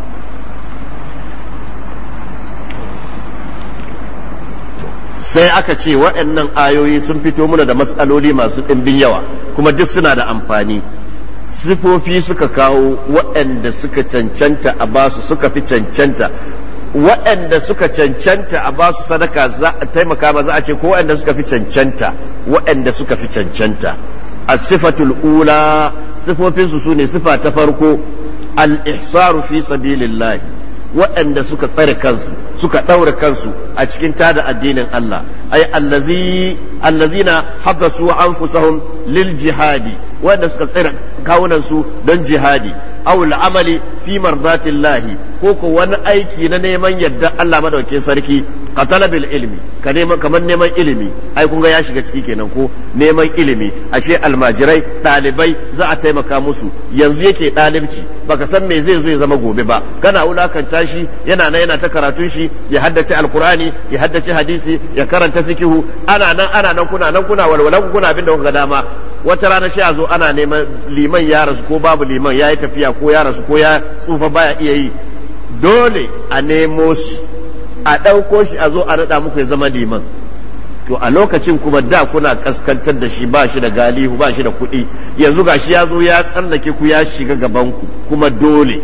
sai aka ce waɗannan ayoyi sun fito muna da matsaloli masu ɗimbin yawa kuma duk suna da amfani. sifofi suka kawo waɗanda suka cancanta a basu, suka fi cancanta waɗanda suka cancanta a basu sadaka za a taimaka ba, za a ce ko waɗanda suka fi cancanta, waɗanda suka fi cancanta. as-sifatul ula, sifofinsu sune sifa ta farko al-ihsaru fi sabilillah, waɗanda suka tsare kansu suka ɗaure kansu a cikin tada addinin Allah, ay allazina habbasu anfusahum lil jihadi, waɗanda suka tsare kawunansu don jihadi, aw al-amali fi mardatillahi, ko ko wani aiki na neman yadda Allah madaukakin sarki, ka talabil ilmi, ka neman kamar neman ilimi, ai kun ga ya shiga ciki kenan ko neman ilimi, ashe almajirai ɗalibai za a taimaka musu, yanzu yake ɗalibci baka san me zai zo ya zama gobe ba, kana wulakanta shi yana ta karatun shi, ya haddace alkurani, ya haddace hadisi, ya karanta fikihu, ana nan kuna walwalan kuna abin da kuka dama. wata rana sai a zo ana neman liman ya rasu ko babu liman, ya yi tafiya ko ya rasu ko ya tsufa baya iya yi, dole a nemo shi a ɗauko shi a zo a naɗa muku ya zama liman. to a lokacin kuma da kuna kaskantar da shi, ba shi da galihu, ba shi da kuɗi, yanzu gashi ya zo ya tsallake ku ya shiga gabanku kuma dole.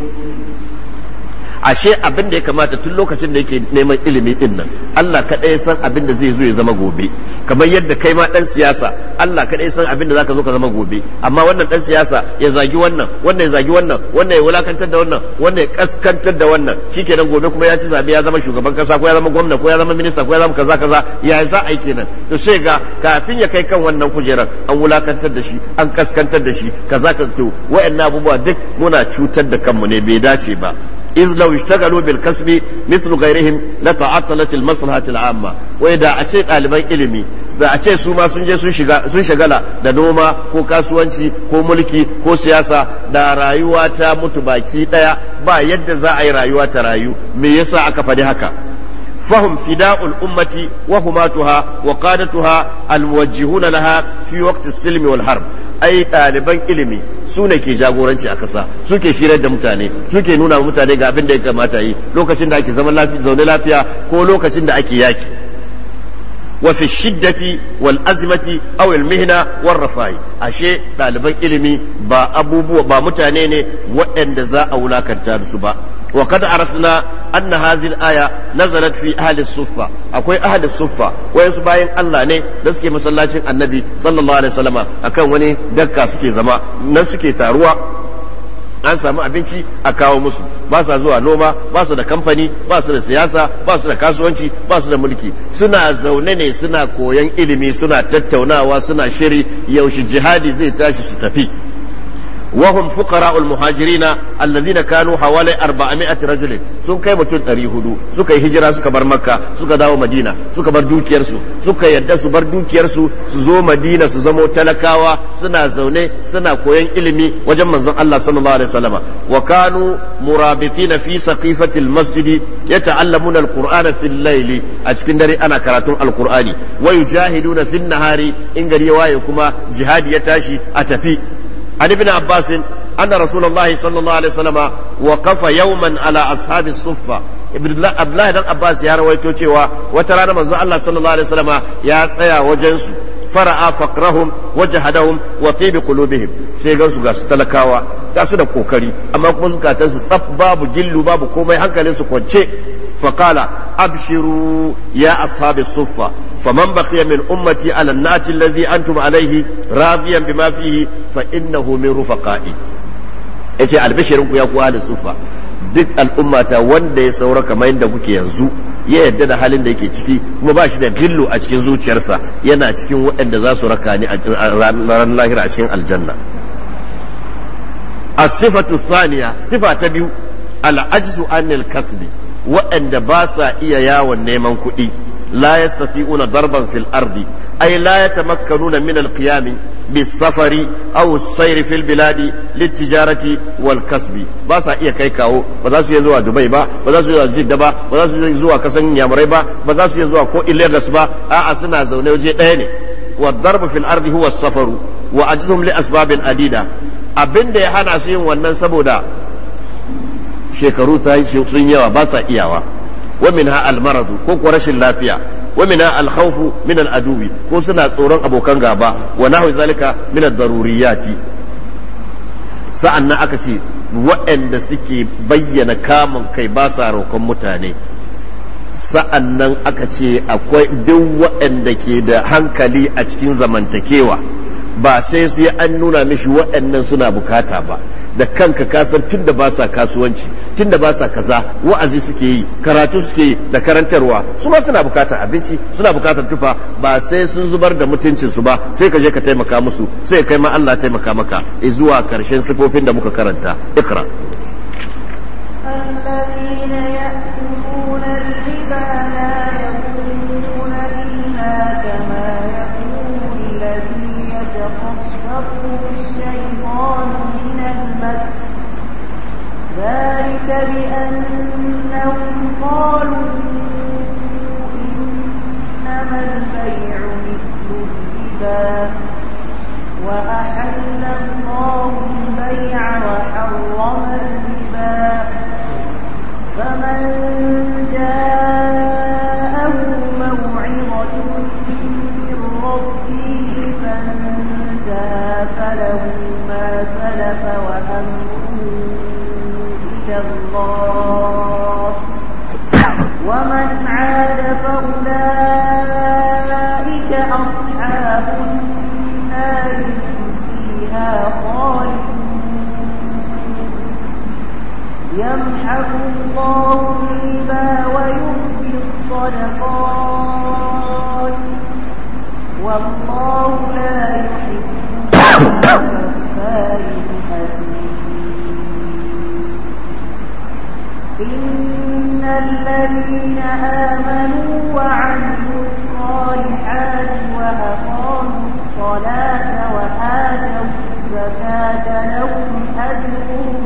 ashe abin da ya kamata tun lokacin da yake neman ilimi din nan, Allah kaɗai ya san abin da zai zo ya zama gobe, kamar yadda kai ma ɗan siyasa Allah kaɗai ya san abin da zaka zo ka zama gobe. amma wannan ɗan siyasa ya zagi wannan, wannan ya zagi wannan, wannan ya wulakantar da wannan, wannan ya kaskantar da wannan, shikenan gobe kuma ya ci zabe ya zama shugaban kasa ko ya zama gwamna ko ya zama minista ko ya zama kaza ya za a yi kenan. to sai ga kafin ya kai kan wannan kujerar an wulakantar da shi, an kaskantar da shi, kaza ka to wayannan abubuwa duk muna cutar da kanmu ne, bai dace ba. إذ لو اشتغلوا بالكسب مثل غيرهم لتعطلت المصلحة العامة. وإذا أتيت ɗaliban ilimi da a ce su ma sun je sun shagala da noma ko kasuwanci ko mulki ko siyasa, da rayuwa ta mutu baki daya, ba yadda za a yi rayuwa ta rayu. me yasa aka faɗi haka? فهم فداء الأمة وهماتها وقادتها الموجهون لها في وقت السلم والحرب. أي طالبان ilimi su ne ke jagoranci a kasa, suke shirar da mutane, suke nuna mutane ga abin da ya kamata yi lokacin da ake zaune lafiya ko lokacin da ake yaki. وفي الشدة والأزمة أو المهنة والرفاه. ashe ɗaliban ilimi ba abubuwa ba mutane ne waɗanda za a wulakanta su ba. وقد عرفنا أن هذه الآية نزلت في أهل الصفة. أكوي أهل الصفة ويسباين الله ne da suke masallacin annabi sallallahu alaihi wasallama akan wani dakka suke zama nan suke taruwa, an samu abinci a kawo musu, ba sa zuwa noma, ba su da kamfani, ba su da siyasa, ba su da kasuwanci, ba su da mulki, suna zaune ne suna koyon ilimi, suna tattaunawa, suna shiri yaushe jihadi zai tashi su tafi. وهم فقراء المهاجرين الذين كانوا حوالي 400 رجل. sun kai mutum 400 suka yi hijira suka bar makka suka dawo madina suka bar dukiyarsu, suka yadda su bar dukiyarsu su zo madina su zamo talakawa, suna zaune suna koyon ilimi wajen manzon Allah sallallahu alaihi wasallam. wa kanu murabitina fi saqifati almasjid yata'allamuna alqur'ana fil layli, a cikin dare ana karatun alqur'ani, wa yujahiduna fin nahari, in gari ya waye kuma jihadi ya tashi a tafi. عن ابن عباس أن رسول الله صلى الله عليه وسلم وقف يوما على أصحاب الصفة. ابن عباس يا رويتو cewa wata rana manzo Allah sallallahu alaihi wasallam ya tsaya wajen su, fara'a faqrahum wajhadahum wa tibi qulubihim sai ga su talakawa ga su da kokari amma kuma zukatansu tsaf babu gillu babu komai hankalin su kwance فقال أبشروا يا أصحاب الصفة فمن بقي من أمتي على النات الذي أنتم عليه راضيا بما فيه فإنه من رفقائي yace albishirinku ya ku ahli sufa duk al'ummata wanda ya saura kamar yadda kuke yanzu ya yarda da halin da yake ciki kuma ba shi da gillu a cikin zuciyarsa yana cikin waɗanda za su raka ni a ranar lahira a cikin aljanna as-sifatu thaniya sifa ta biyu al-ajzu anil kasbi waɗanda ba sa iya yawon neman kuɗi la yastati'una darban fil ardi ay la yatamakkanuna min al-qiyam bis-safari aw as-sayr fil biladi lit-tijarati wal kasbi ba sa iya kai kawo ba za su iya zuwa Dubai ba za su iya zuwa Jidda ba za su iya zuwa kasan Yamurai ba za su iya zuwa ko Lagos ba a'a suna zaune waje ɗaya ne wa darbu fil ardi huwa as-safaru wa ajduhum li asbabin adida abinda ya hana su yin wannan saboda shekaru ta yi sun yawa ba sa iyawa wa minha almaradu ko ko rashin lafiya wa minha alkhawfu min aladuwi ko suna tsoron abokan gaba wa nahwi zalika min ad-daruriyati sa'annan aka ce waɗanda suke bayyana kamun kai ba sa roƙon mutane sa'annan aka ce akwai duk waɗanda ke da hankali a cikin zamantakewa ba sai su an nuna mishi waɗannan suna bukata ba da kanka kasan tun da ba sa kasuwanci tun da ba sa kaza wa'azi suke yi karatu suke yi da karantarwa su ma suna bukatar abinci suna bukatar tufa ba sai sun zubar da mutuncinsu ba sai ka je ka taimaka musu sai kai ma Allah taimaka maka zuwa karshen sifofin da muka karanta ikra الذين يأكلون الربا لا يقومون إلا كما يقوم الذي يتخطفه الشيطان من المس ذلك بأنهم قالوا إنما البيع مثل الربا وأحل الله البيع وحرم الربا فمن جاءه موعظة من ربه فانتهى فله ما سلف وأمره إلى الله ومن عاد فأولئك أصحاب النار فيها خالدون يمحق الله الربا ويربي الصدقات والله لا يحب كفار إن الذين آمنوا وعملوا الصالحات وأقاموا الصلاة وآتوا الزكاة لهم أجرهم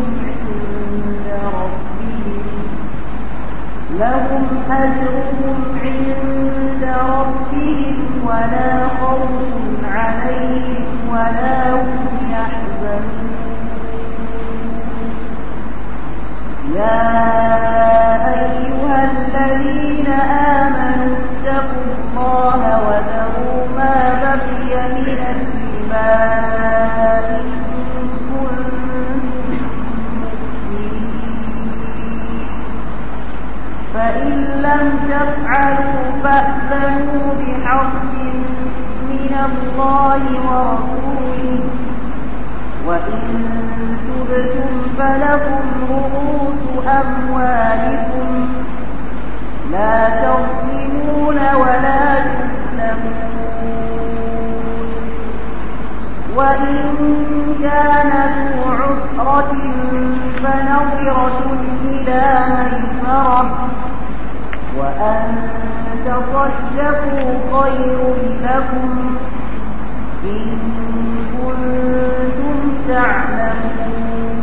عند ربهم ولا خوف عليهم ولا هم يحزنون يا أيها الذين آمنوا اتقوا الله وذروا ما بقي من الربا إن كنتم فإن لم تفعلوا فأذنوا بحرب من الله ورسوله وإن تبتم فلكم رؤوس أموالكم لا تظلمون ولا تظلمون وإن كان ذو عسرة فنظرة إلى ميسرة وأن تصدقوا خير لكم إن كنتم تعلمون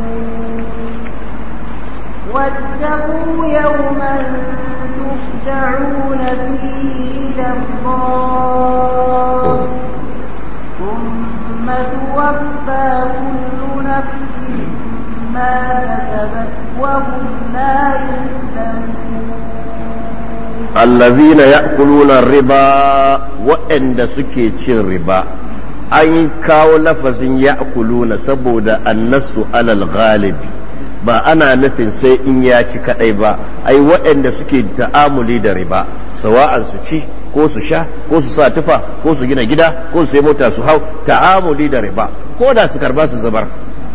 واتقوا يوما ترجعون فيه إلى الله ثم توفى كل نفس ما كسبت وهم لا يظلمون allazina ya'kuluna riba waɗanda suke cin riba an kawo lafazin ya'kuluna saboda annasu alal ghalibi ba ana nufin sai in ya ci kadai ba ai waɗanda suke ta'amuli da riba sawa'an su ci ko su sha ko su sa tufa ko su gina gida ko su sai mota su hau ta'amuli da riba ko da su karba su zubar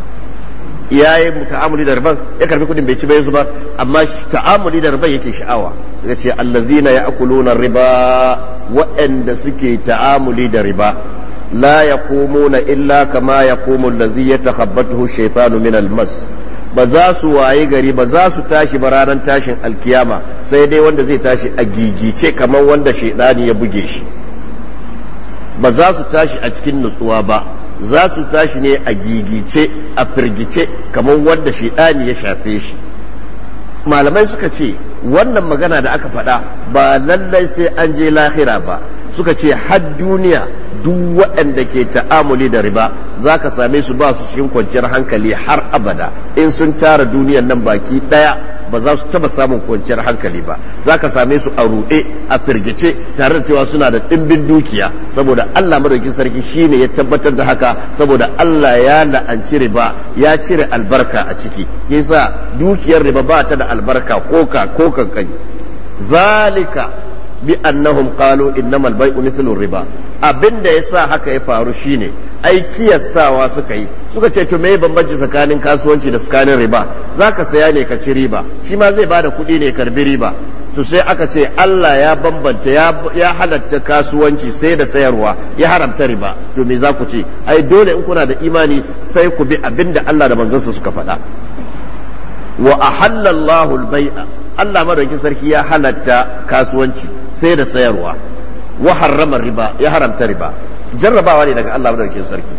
ya yi ta'amuli da riban ya karbi kudin bai ci bai zubar amma ta'amuli da riban yake sha'awa ya ce allazina ya'kuluna riba waɗanda suke ta'amuli da riba la yaqumuna illa kama yaqumu allazi yatakhabbathu shaytanu min almas ba za su waye gari ba za su tashi ba ranar tashin alkiyama sai dai wanda zai tashi a gigice kamar wanda shaidani ya buge shi ba za su tashi a cikin nutsuwa ba za su tashi ne a gigice a firgice kamar wanda shaidani ya shafe shi malamai suka ce wannan magana da aka faɗa ba lallai sai an je lahira ba suka ce har duniya duk waɗanda ke ta'amuli da riba za ka same su ba su cikin kwanciyar hankali har abada in sun tara duniyan nan baki ɗaya ba za su taba samun kwanciyar hankali ba za ka same su a ruɗe a firgice tare da cewa suna da ɗimbin dukiya saboda Allah madaukin sarki shine ya tabbatar da haka saboda Allah ya la'anci riba ya cire albarka a ciki yasa dukiyar riba ba ta da albarka ko kankani zalika bi annahum qalu innamal bai'u mithlu riba abinda yasa haka ya faru shine ai kiyastawa suka ce to me bambanci tsakanin kasuwanci da tsakanin riba zaka saya ne ka ci riba shi ma zai bada kuɗi ne karbi riba to sai aka ce Allah ya bambanta ya halatta kasuwanci sai da sayarwa ya haramta riba to me za ku ce ai dole in kuna da imani sai ku bi abinda Allah da manzonsa suka faɗa wa ahalla Allahu al-bai'a Allah madaukakin sarki ya halatta kasuwanci sai da sayarwa wa harrama riba ya haramta riba jarrabawa ne daga Allah madaukakin sarki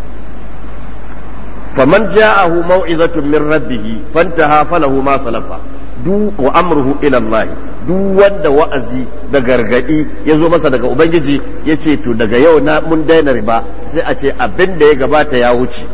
faman ja'ahu mau'izatun min rabbih fantaha falahu ma salafa wa amruhu ila Allah duk wanda wa'azi da gargadi ya zo masa daga ubangiji ya ce to daga yau na mun daina riba sai a ce abin da ya gabata ya wuce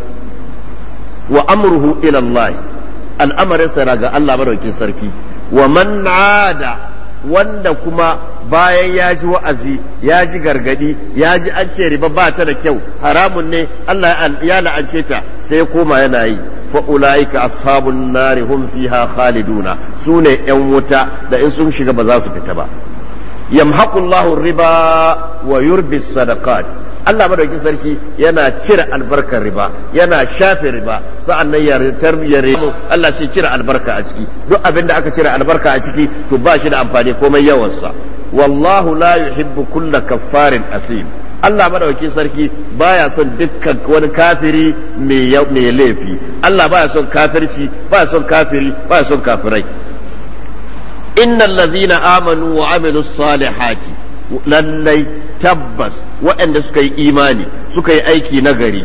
wa amruhu ila Allah al'amarinsa daga Allah madaukakin sarki wa man ada wanda kuma bayan ya ji wa'azi ya ji gargadi ya ji an ce riba ba ta da kyau haramun ne Allah ya la'ance ta sai koma yana yi fa ulaika ashabun nari hum fiha khaliduna sune yan wuta da in sun shiga ba za su fita ba yamhaqullahu riba wa yurbi sadaqat Allah madaukin sarki yana cire albarkar riba yana shafe riba sa'annan ya tarbiyare Allah sai cire albarka a ciki duk abin da aka cire albarka a ciki to ba shi da amfani komai yawansa wallahu la yuhibbu kulla kaffarin asim Allah madaukin sarki baya son dukkan wani kafiri mai laifi Allah baya son kafirci baya son kafiri baya son kafirai innal ladhina amanu wa amilus salihati lallai tabbas waɗanda suka yi imani suka yi aiki nagari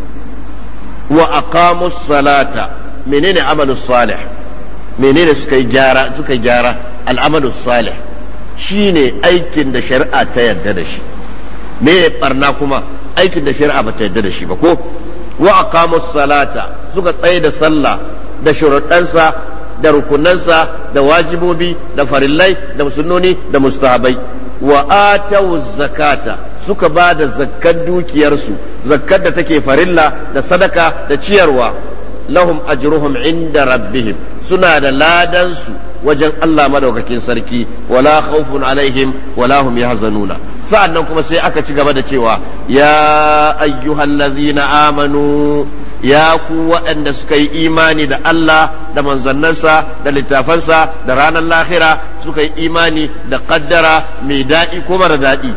wa aqamus salata menene amalus salih menene suka gyara al'amalus salih shine aikin da shari'a ta yarda da shi me barna kuma aikin da shari'a ba ta yarda da shi ba ko wa aqamus salata suka tsaye da sallah da shuruɗansa da rukunansa da wajibobi da farillai da sunnoni da mustahabai wa atawu zakata suka ba da zakkar dukiyarsu zakkar da take farilla da sadaka da ciyarwa lahum ajruhum inda rabbihim suna da ladansu wajen Allah madaukakin sarki wala khawfun alaihim wala hum yahzanuna sa'annan kuma sai aka ci gaba da cewa ya ayyuhallazina amanu ya ku waɗanda suka yi imani da Allah da manzannansa da littafansa da ranar lahira suka yi imani da kaddara mai daɗi ko mara daɗi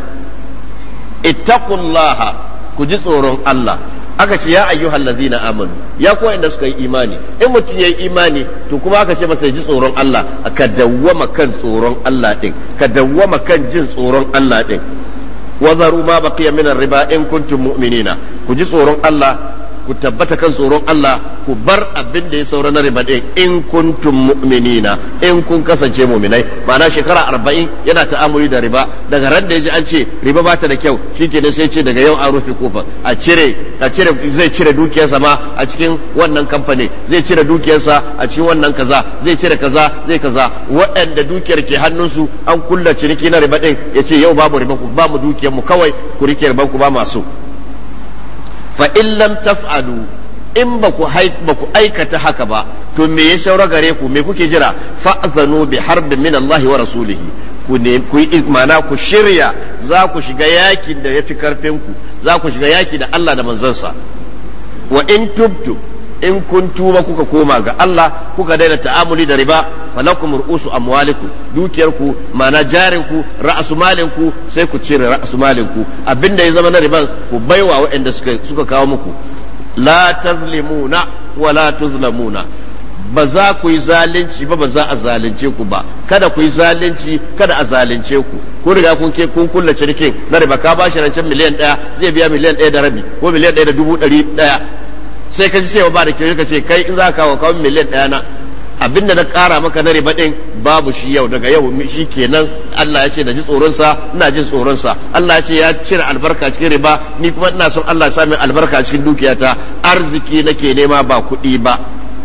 ittaqullaha ku ji tsoron Allah aka ce ya ayyuhal ladzina amanu ya ku waɗanda suka yi imani in mutum ya yi imani to kuma aka ce masa ya ji tsoron Allah ka dawwama kan tsoron Allah din ka dawwama kan jin tsoron Allah din wazaru ma baqiya min riba in kuntum mu'minina ku ji tsoron Allah ku tabbata kan tsoron Allah ku bar abin da ya saura na riba din in kuntum mu'minina in kun kasance mu'minai ma'ana shekara 40 yana ta'amuli da riba daga ran da yaji an ce riba ba ta da kyau shikenan sai ce daga yau an rufe kofar a cire zai cire dukiyarsa ma a cikin wannan kamfani zai cire dukiyarsa a cikin wannan kaza zai cire kaza zai kaza waɗanda dukiyar ke hannunsu an kulla ciniki na riba din yace yau babu riba ku ba mu dukiyar mu kawai ku rike riban ku ba masu fa in lam taf'alu in ba ku aikata haka ba to me ya saura gare ku me kuke jira fa'zanu bi harbin min Allah wa rasulihi ku yi mana ku shirya za ku shiga yakin da yafi karfin ku za ku shiga yaki da Allah da manzansa wa in tubtu in kun tuba kuka koma ga Allah kuka daina ta'amuli da riba falakum ru'usu amwalikum dukiyarku mana jarinku ra'su malinku sai ku cire ra'su malinku abinda ya zama na riban ku baiwa waɗanda suka kawo muku la tazlimuna wa la tuzlamuna ba za ku yi zalunci ba za a zalunce ku ba kada ku yi zalunci kada a zalunce ku kun riga kun kulla cinikin na riba ka bashi rancen miliyan 1 zai biya miliyan 1 da rabi ko miliyan 1 da 100,000 sai ka ji cewa ba da kyau ka ce kai in za ka kawo miliyan 1 na abinda na kara maka na riba din babu shi yau daga yau shi kenan Allah ya ce na ji tsoronsa ina jin tsoronsa Allah ya ce ya cire albarka cikin riba ni kuma ina son Allah ya sa min albarka cikin dukiyata arziki nake nema ba kuɗi ba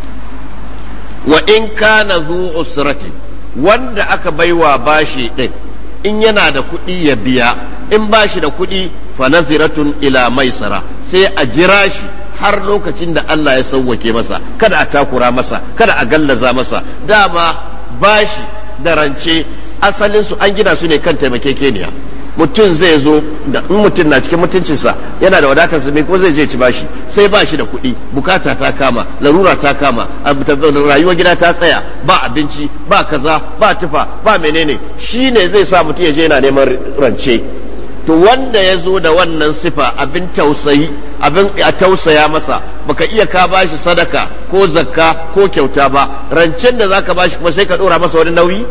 wa in kana zu usrati wanda aka baiwa bashi din in yana da kuɗi ya biya in bashi da kuɗi fa naziratun ila maisara sai a jira shi har lokacin da Allah ya sauwake masa kada a takura masa kada a gallaza masa dama bashi da rance asalin su an gina su ne kan taimakekeniya mutum zai zo da in mutum na cikin mutuncinsa yana da wadatar sa ko zai je ci bashi sai bashi da kuɗi bukata ta kama larura ta kama rayuwar gida ta tsaya ba abinci ba kaza ba tufa ba menene shine zai sa mutum ya je yana neman rance to wanda ya zo da wannan sifa abin tausayi abin a tausaya masa baka iya ka bashi sadaka ko zakka ko kyauta ba rancen da zaka bashi kuma sai ka dora masa wani nauyi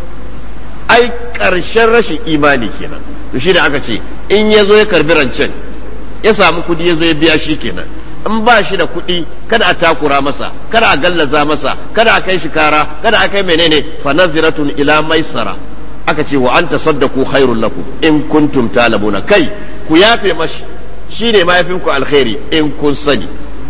ai karshen rashin imani kenan to shi da aka ce in ya zo ya karbi rancen ya samu kudi ya zo ya biya shi kenan in ba shi da kudi kada a takura masa kada a gallaza masa kada a kai shi kara kada a kai menene fa naziratun ila maisara aka ce wa an tasaddaku khairul lakum in kuntum talabuna kai ku yafe mashi shine mayafin ku alkhairi in kun sani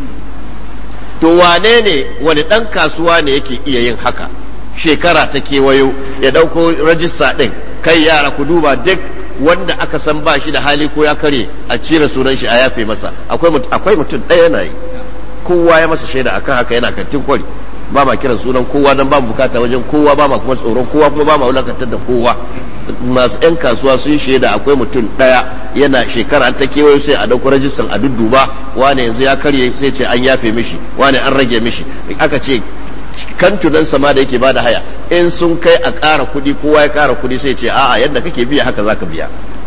to wane ne wani dan kasuwa ne yake iya yin haka shekara ta kewayo ya dauko rajista din kai yara ku duba duk wanda aka san ba shi da hali ko ya kare a cire sunan shi a yafe masa akwai mutum ɗaya yana yi kowa ya masa shaida akan haka yana kantin kwari ba ma kiran sunan kowa dan ba mu bukata wajen kowa ba ma kuma tsoron kowa kuma ba ma wulakantar da kowa masu yan kasuwa sun shaida akwai mutum daya yana shekara ta kewayo sai a dauko rajistan a dudduba wane yanzu ya karye sai ce an yafe mishi wane an rage mishi aka ce kantunan sama da yake bada haya in sun kai a ƙara kuɗi kowa ya ƙara kuɗi sai ce a'a yadda kake biya haka zaka biya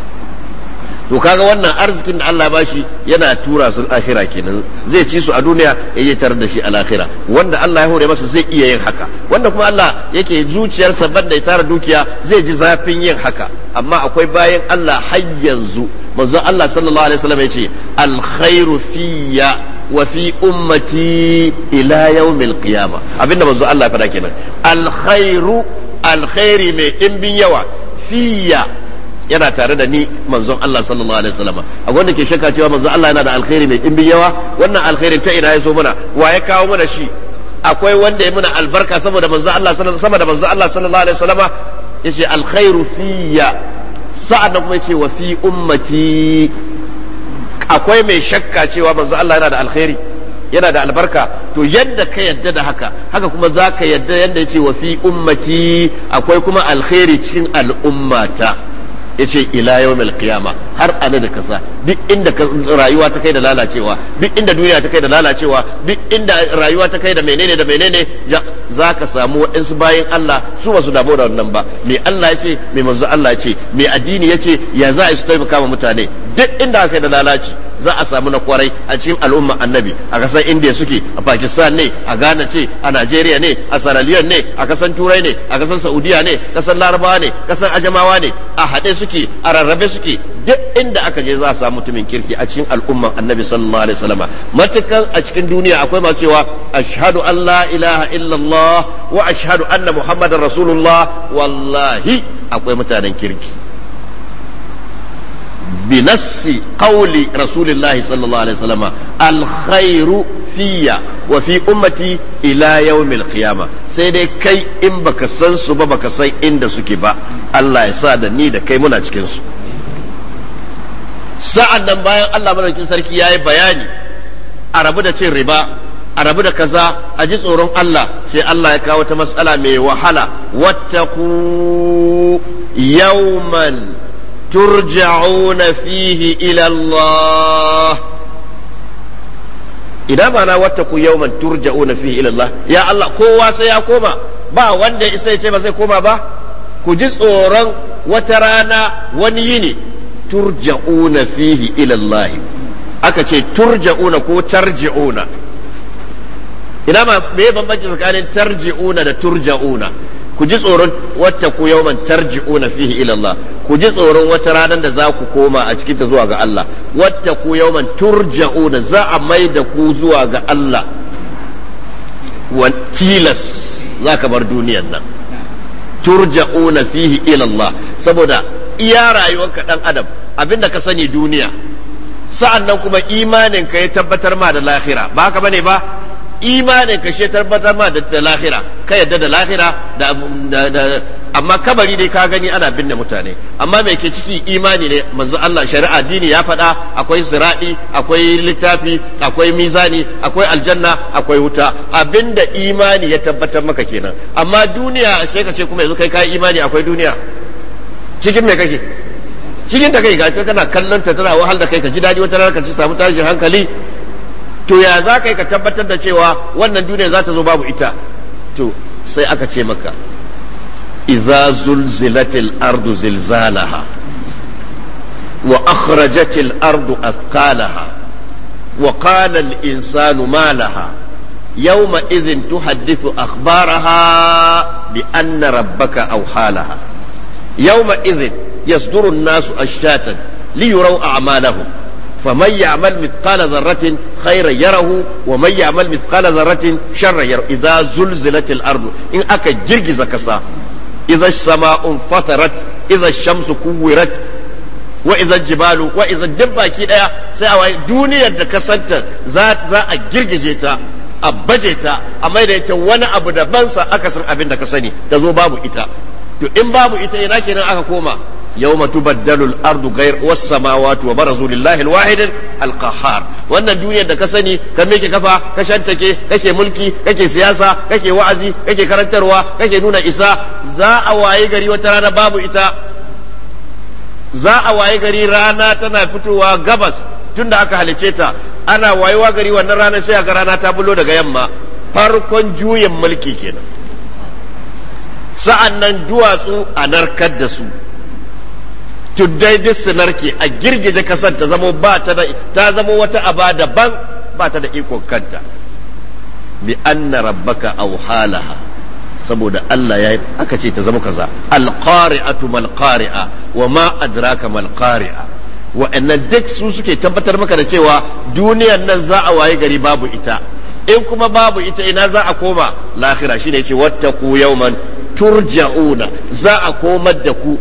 to kaga wannan arzikin da Allah bashi yana tura su akhira kenan zai ci su a duniya yayi tar da shi a akhira wanda Allah ya hore masa zai iya yin haka wanda kuma Allah yake zuciyarsa banda ya tara dukiya zai ji zafin yin haka amma akwai bayan Allah har yanzu manzo Allah sallallahu alaihi wasallam yace alkhairu fiyya wa fi ummati ila yawmil qiyamah abinda manzo Allah ya faɗa kenan alkhairi mai dimbin yawa fiyya yana tare da ni manzon Allah sallallahu alaihi wasallam a wanda ke shakka cewa manzon Allah yana da alkhairi mai dimbin yawa wannan alkhairin ta ina ya so mana wa ya kawo mana shi akwai wanda ya muna albarka saboda manzon Allah sallallahu alaihi wasallam yace alkhairu fiyya sa'an kuma yace wa fi ummati akwai mai shakka cewa manzon Allah yana da alkhairi yana da albarka to yadda ka yadda da haka kuma za ka yadda yadda yace wa fi ummati akwai kuma alkhairi cikin al'ummata yace ila yawmil qiyama har ana da kasa duk inda rayuwa ta kai da lalacewa duk inda duniya ta kai da lalacewa duk inda rayuwa ta kai da menene za ka samu waɗansu bayan Allah su ba su damu da wannan ba me Allah ya ce me manzo Allah ya ce me addini ya ce ya za a su taimaka ma mutane duk inda aka kai da lalaci za a samu na kwarai a cikin al'umma annabi a kasan India suke, a Pakistan ne, a Ghana ce, a Nigeria ne, a Sierra Leone ne, a kasan Turai ne, a kasan Saudiya ne, kasan Larabawa ne, kasan Ajamawa ne, a haɗe suke, a rarrabe suke, duk inda aka je za a samu mutumin kirki a cikin al'umman annabi sallallahu alaihi wasallam. Matukan a cikin duniya akwai masu cewa ashhadu an la ilaha illallah wa ashhadu anna muhammadar rasulullah, wallahi akwai mutanen kirki. بنص قول رسول الله صلى الله عليه وسلم الخير فيا وفي أمتي إلى يوم القيامة. سيدي كي إن بك سنسو بك سي إن دسوكي با الله يساد نيدا كي منا تكنسو. sa'an nan bayan Allah madaukakin sarki ya yi bayani a rabu da cin riba, a rabu da kaza, a ji tsoron Allah, sai Allah ya kawo ta matsala mai wahala, wattaku yawman turja'una fihi ila Allah. Idan ba na wattaku yawman turja'una fihi ila Allah, ya Allah kowa sai ya koma, ba wanda isa ya ce ba zai koma ba. Ku ji tsoron wata rana, wani yini turja'una fihi ila Allah. Aka ce turja'una ko tarji'una. Ina ma me bambanci tsakanin tarji'una da turja'una? Ku ji tsoron wattaku yawman tarji'una fihi ila Allah. Ku ji tsoron wata ranar da za ku koma a cikin ta zuwa ga Allah. Wattaku yawman turja'una, za a mai da ku zuwa ga Allah. Wa tilas za ka bar duniyan nan. Turja'una fihi ila Allah, saboda iya rayuwarka dan adam abinda ka sani duniya, sa'an nan kuma imanin ka ya tabbatar ma da lahira, ba haka bane ba? Imanin ka shi tabbatar ma da lahira, ka yadda da lahira da amma kabari dai ka gani ana binne mutane, amma mai ke ciki imani ne. Manzo Allah shari'a dini ya faɗa akwai siradi, akwai littafi, akwai mizani, akwai aljanna, akwai wuta, abinda imani ya tabbatar maka kenan. Amma duniya sai ka ce kuma yanzu kai imani akwai duniya, cikin me kake? Cikin ta kai ga kana kallon ta tana wahal da kai, ka ji dadi wata rana ka ci samu tashin hankali. To ya za ka yi ka tabbatar da cewa wannan duniya za ta zo babu ita? To sai aka ce maka idza zulzilatil ardu zilzalaha wa akhrajatil ardu athqalaha wa qala al insanu ma laha yawma idhin tuhaddithu akhbaraha bi anna rabbaka awhalaha yawma idhin yasduru an-nasu ashatan liyuraw a'malahum فمن يعمل مثقال ذرة خيرا يره ومن يعمل مثقال ذرة شرا يره. إذا زلزلت الأرض إن أكا جرجز كسا، إذا السماء انفطرت، إذا الشمس كورت، وإذا الجبال وإذا الدبا كده سأوى دنيا دكسنت ذات جرجزتا أبجتا أما إذا وانا أبدا بنسا أكسر أبن دكسني تزو بابو إتا. to in babu ita ina kenan aka koma yawma tubaddalu al-ardu ghayr was-samawati wa barazu lillahi al-wahid al-qahhar. Wannan duniyar da ka sani ka meke kafa, ka shantake, kake mulki, kake siyasa, kake wa'azi, kake karantarwa, kake nuna isa, za a waye gari wata rana babu ita. Za a waye gari rana tana fitowa gabas tunda aka halice ta, ana wayewa gari wannan rana sai ga rana ta bulo daga yamma. Farkon juyin mulki kenan. Sa'an nan duwatsu a narkar da su, tuddai duk su narke, a girgije kasar ta zamo ta zamo wata aba daban, ba ta da ikon kanta. Bi anna rabbaka awhalaha, saboda Allah ya aka ce ta zama kaza. Alqari'atu mal qari'a wa ma adraka mal qari'a. Wa'annan duk su suke tabbatar maka da cewa duniyar nan za a waye gari babu ita. In kuma babu ita ina za a koma? Lahira. Shine yace wattaqu yawman turja'una, za a komar da ku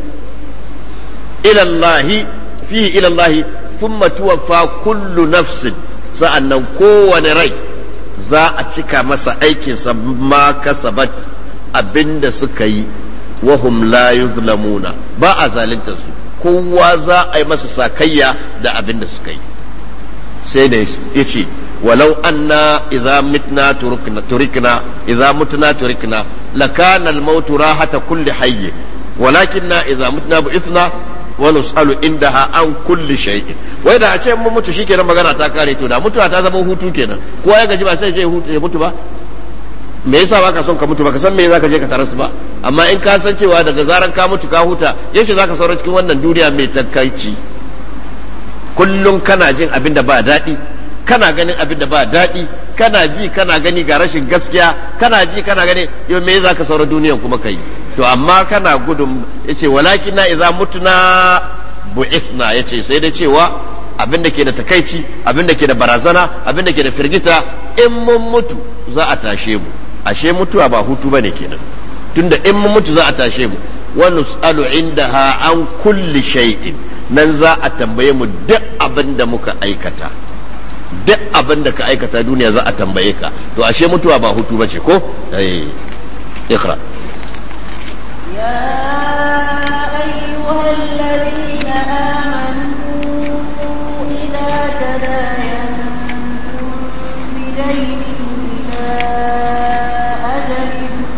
ilallahi fihi ilallahi thumma tuwaffa kullu nafsin, sa'annan kowane rai za a cika masa aikinsa ma kasabat, abinda suka yi, wahum la yuzlamuna, ba a zalunta su, kowa za a yi masa sakayya da abinda suka yi. sai da yace walau anna idza mitna turikna idza mutna turikna lakana al-maut rahata kulli hayy walakinna idza mutna bu'ithna wa nus'alu indaha an kulli shay'in. wai da a ce mun mutu shikenan magana ta kare, to da mutuwa ta zama hutu kenan, kowa ya gaji ba sai ya mutu ba. me yasa baka son ka mutu, baka san me zaka je ka tarasu ba. amma in ka san cewa daga zaran ka mutu ka huta, yaushe zaka saura cikin wannan duniya mai takaici. kullum kana jin abin da ba daɗi, kana ganin abin da ba daɗi, kana ji kana gani ga rashin gaskiya, kana ji kana gani yau me za ka saura duniyan kuma kai. To amma kana gudun, yace walakin na idza mutuna bu'ithna, yace sai da cewa abin da ke da takaici, abin da ke da barazana, abin da ke da firgita, in mun mutu za a tashe mu. Ashe mutuwa ba hutu bane kenan, tunda in mun mutu za a tashe mu. Wa nus'alu indaha an kulli shay'in, nan za a tambaye mu duk abin da muka aikata, duk abin da ka aikata duniya za a tambaye ka. To ashe mutuwa ba hutu bace ko? Iqra. يا أيها الذين آمنوا إذا تداينتم بدين إلى أجل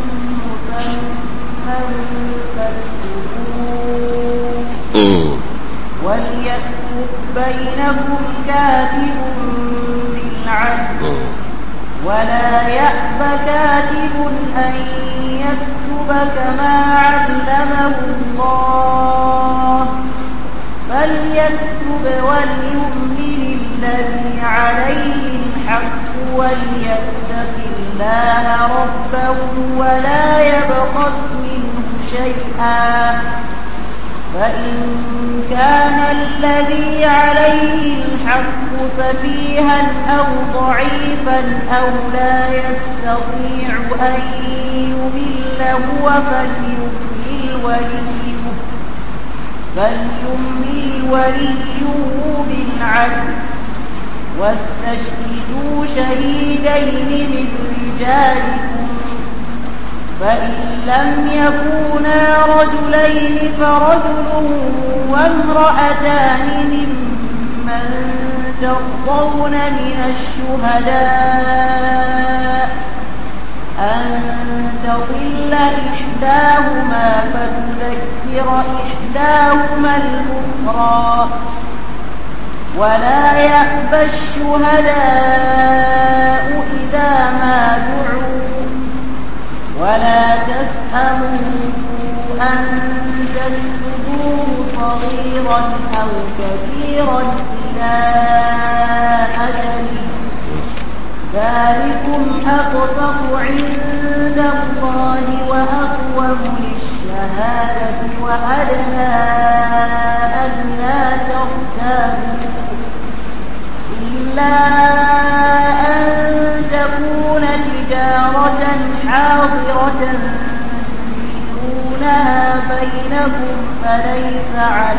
مسمى فاكتبوه وليكتب بينكم كاتب بالعدل ولا يأب كاتب أن يكتب كما علمه الله فليكتب وليؤمن الذي عليه الحق وليتق الله ربه ولا يبخس منه شيئا فإن كان الذي عليه الحق سفيها أو ضعيفا أو لا يستطيع أن يمل هو فليملل وليه بالعدل واستشهدوا شهيدين من رجالكم فإن لم يكونا رجلين فرجل وامرأتان ممن ترضون من الشهداء أن تضل إحداهما فتذكر إحداهما الأخرى ولا يأبى الشهداء إذا ما دعوا ولا تسأموا أن تكتبوه صغيرا أو كبيرا إلى أجله ذلكم أقسط عند الله وأقوم للشهادة وأدنى ألا ترتابوا إلا أن تكون تجارة حاضرة تديرونها بينكم فليس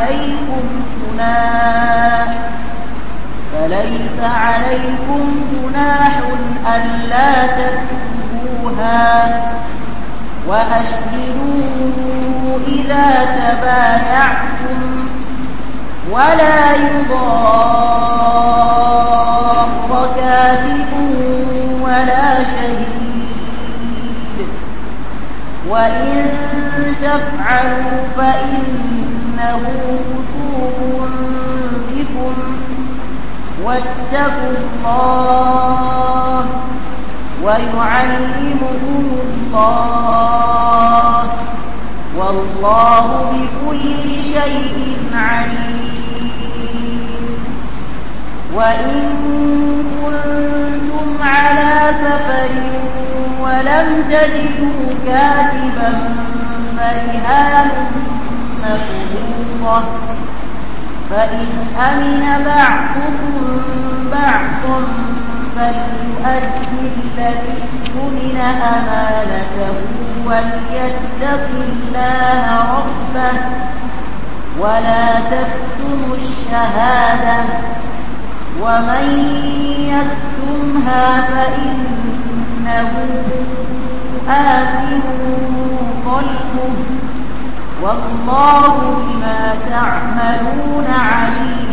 عليكم جناح ألا تكتبوها وأشهدوا إذا تبايعتم ولا يضار كاتب ولا شهيد وإن تفعلوا فإنه فسوق بكم واتقوا الله ويعلمكم الله والله بكل شيء عليم وإن كنتم على سفر ولم تجدوا كاتبا فرهان مقبوضة فإن أمن بعضكم بعضا فليؤدي الذي اؤتمن أمانته وليتق الله ربه ولا تكتموا الشهادة ومن يكتمها فإنه آثم قلبه والله بما تعملون عليم.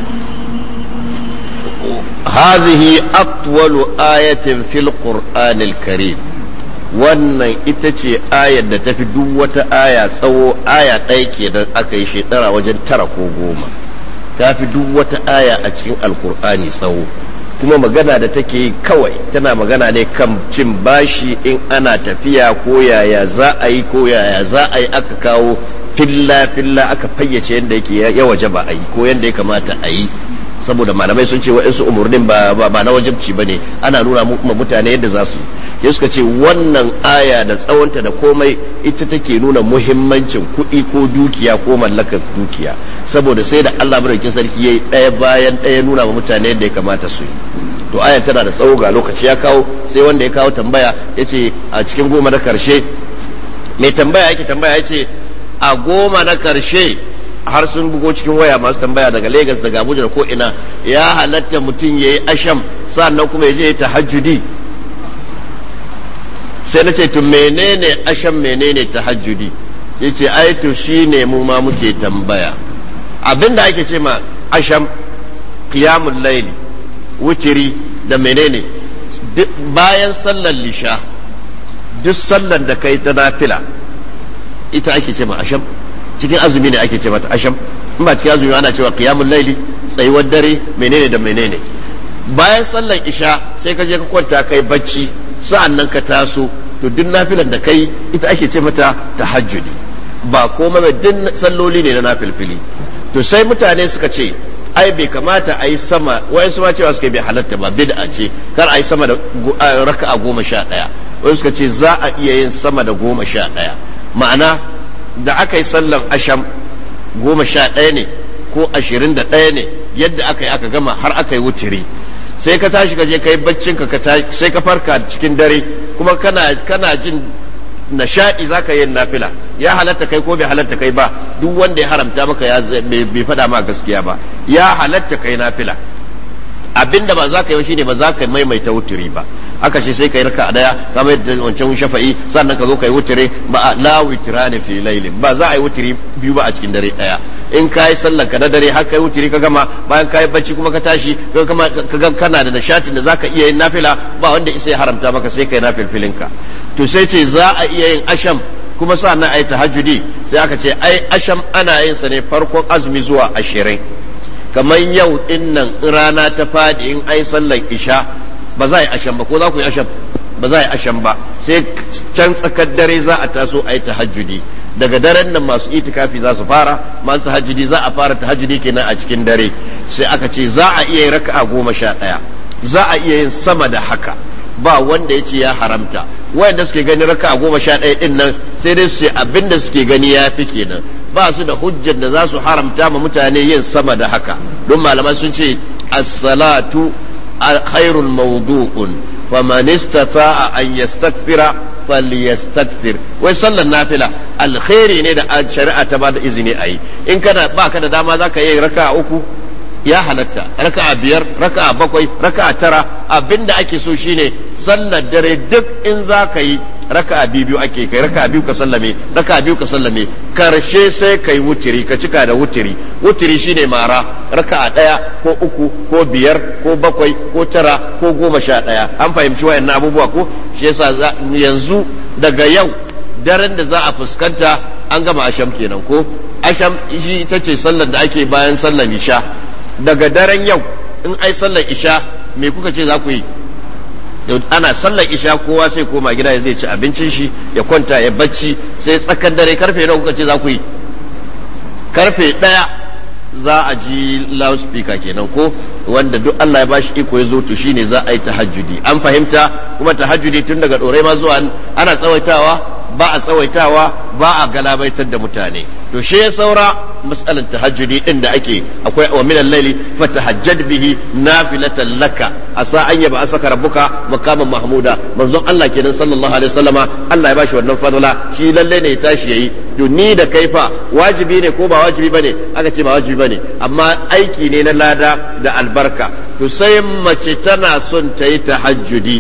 هذه أطول آية في القرآن الكريم. wannan ita ce ayar da tafi duk wata aya tsawo, aya ɗaya kenan aka yi shekara wajen 9 ko 10, tafi duk wata aya a cikin alkur'ani tsawo, kuma magana da take yi kawai tana magana ne kan cin bashi in ana tafiya ko yaya za a yi ko yaya za a yi, aka kawo filla aka fayyace yadda yake ya waje ba a yi ko yadda ya kamata a yi. saboda malamai sun ce wa'insu umurnin ba na wajibci ba ne, ana nuna mutane yadda za su yi. Suka ce wannan aya da tsawonta da komai ita take nuna muhimmancin kuɗi ko dukiya ko mallakar dukiya, saboda sai da Allah madaukakin sarki yayi ɗaya bayan ɗaya nuna wa mutane yadda ya kamata su yi. To ayan tana da tsawo, ga lokaci ya kawo, sai wanda ya kawo tambaya yace a cikin 10 na karshe, mai tambaya yake tambaya yace a 10 na karshe, har sun bugo cikin waya masu tambaya daga Lagos, daga Abuja da ko ina, ya halatta mutum yayi asham sannan kuma yaje tahajjudi. Sai na ce to menene asham menene tahajjudi? Yace ai to shine mu ma muke tambaya. Abinda ake ce ma asham qiyamul layli, wutiri da menene bayan sallar lisha, duk sallar da kai ta nafila ita ake ce ma asham. Cikin azumi ne ake ce mata asham, in ba cikin azumi ana cewa qiyamul layli, tsayuwar dare, menene da menene. Bayan sallar isha sai ka je ka kwanta kai bacci, sa'annan ka taso, to duk nafilan da kai ita ake ce mata tahajjudi. Ba komai ba, duk salloli ne na nafilfili. To sai mutane suka ce ai bai kamata a yi sama, wayansu ma cewa suka bai halatta ba, bid'a ce, kar a yi sama da raka'a 11. Wayansu suka ce za a iya yin sama da 11. Ma'ana da aka yi sallan asham 11 ne ko 21 ne, yadda aka yi aka gama har aka yi wutiri, sai ka tashi ka je ka yi baccin ka sai ka farka cikin dare kuma kana jin nashadi zaka yi nafila, ya halatta kai ko bai halatta kai ba? Duk wanda ya haramta maka ya bai faɗa ma gaskiya ba. Ya halatta kai nafila, abinda ba za ka yi shine ba za ka maimaita wuturi ba. Aka ce sai ka yi raka daya kamar yadda wancan shafa'i, sannan ka zo ka yi wuturi, ba la witrani fi laylin, ba za a yi wuturi biyu ba a cikin dare daya. In ka yi sallar ka na dare har ka yi wuturi ka gama, bayan ka yi bacci kuma ka tashi ka ga kana da nishatin da zaka iya yin nafila, ba wanda isa ya haramta maka, sai ka yi nafilfilinka. To sai ce za a iya yin asham kuma sannan a yi tahajjudi. Sai aka ce ai asham ana yin sa ne farkon azumi zuwa 20. kamar yau din nan rana ta fadi in ai sallar isha ba za a yi asham ba, ko za ku yi asham? Ba za a yi asham ba, sai can tsakar dare za a taso a yi tahajjudi. Daga daren nan masu itikafi za su fara, masu tahajjudi za a fara tahajjudi kenan a cikin dare. Sai aka ce za a iya yin raka'a 11, za a iya yin sama da haka, ba wanda ya ce ya haramta. Wayanda suke gani raka'a 11 din nan sai dai su ce abinda suke gani ya fi kenan, ba su da hujjar da za su haramta ma mutane yin sama da haka. Don malamai sun ce as-salatu khairul mawdu'un faman istata'a an yastakthira falyastakthir. Wai sallar nafila alkhairi ne da shari'a ta bada izini ayi. In kana baka da dama zaka yi raka'a 3, ya halatta, raka'a 5, raka'a 7, raka'a 9. Abinda ake so shine sallar dare duk in zaka yi raka'a biyu ake kai, raka'a 2 ka sallame, raka'a 2 ka sallame, karshe sai kai wutiri, ka cika da wutiri. Wutiri shine mara, raka'a 1 ko 3 ko 5 ko 7 ko 9 ko 11. An fahimci wayannan abubuwa ko? Shi yasa yanzu daga yau daren da za a fuskanta an gama asham kenan ko? Asham shi ita ce sallar da ake bayan sallar isha. Daga daren yau in ai sallar isha me kuka ce za ku yi? Ana sallar isha kowa sai koma gida ya zai ci abincin shi ya kwanta ya bacci, sai tsakar dare karfe nawa kuka ce za ku yi? Karfe 1 za a ji loudspeaker kenan ko, wanda duk Allah ya bashi iko ya zo to shine za a yi tahajjudi. An fahimta? Kuma tahajjudi tun daga dorai ma zuwa ana tsawaitawa, ba a tsawaitawa, ba a galabaitar da mutane. To shi ya saura mas'alar tahajjudi din da ake akwai wa min al-layli fatahajjad bihi nafilatan laka asa an yaba asaka rabbuka maqaman mahmuda. Manzon Allah kenan sallallahu alaihi wasallama, Allah ya bashi wannan fadla, shi lalle ne ya tashi yayi. To ni da kaifa wajibi ne ko ba wajibi bane? Aka ce ba wajibi bane, amma aiki ne na lada da albarka. To sai mace tana son ta yi tahajjudi,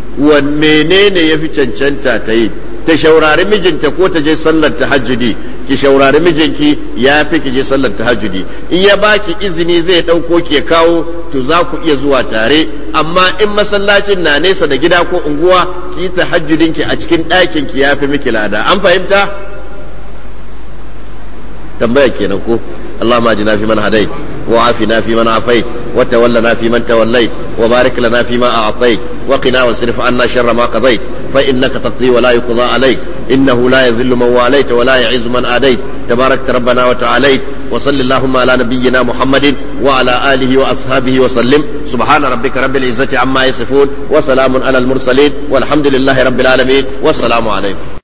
menene yafi cancanta ta yi? Ta shaurari mijinta ko ta je sallar tahajjudi? Ki shaurari mijinki ya fi ki je sallar tahajjudi. In ya baki izini zai ɗauko ki kawo, to za ku iya zuwa tare. Amma in masallacin na nesa da gida ko unguwa, ki yi tahajjudinki a cikin ɗakin ki ya fi miki lada. An fahimta? tambaya kenan ko اللهم اهدنا فيمن هديت وعافنا فيمن عافيت وتولنا فيمن توليت وبارك لنا فيما أعطيت وقنا واصرف عنا شر ما قضيت فإنك تقضي ولا يقضى عليك إنه لا يذل من واليت ولا يعز من آديت تباركت ربنا وتعاليت وصل اللهم على نبينا محمد وعلى آله وأصحابه وسلم سبحان ربك رب العزة عما يصفون وسلام على المرسلين والحمد لله رب العالمين والسلام عليكم.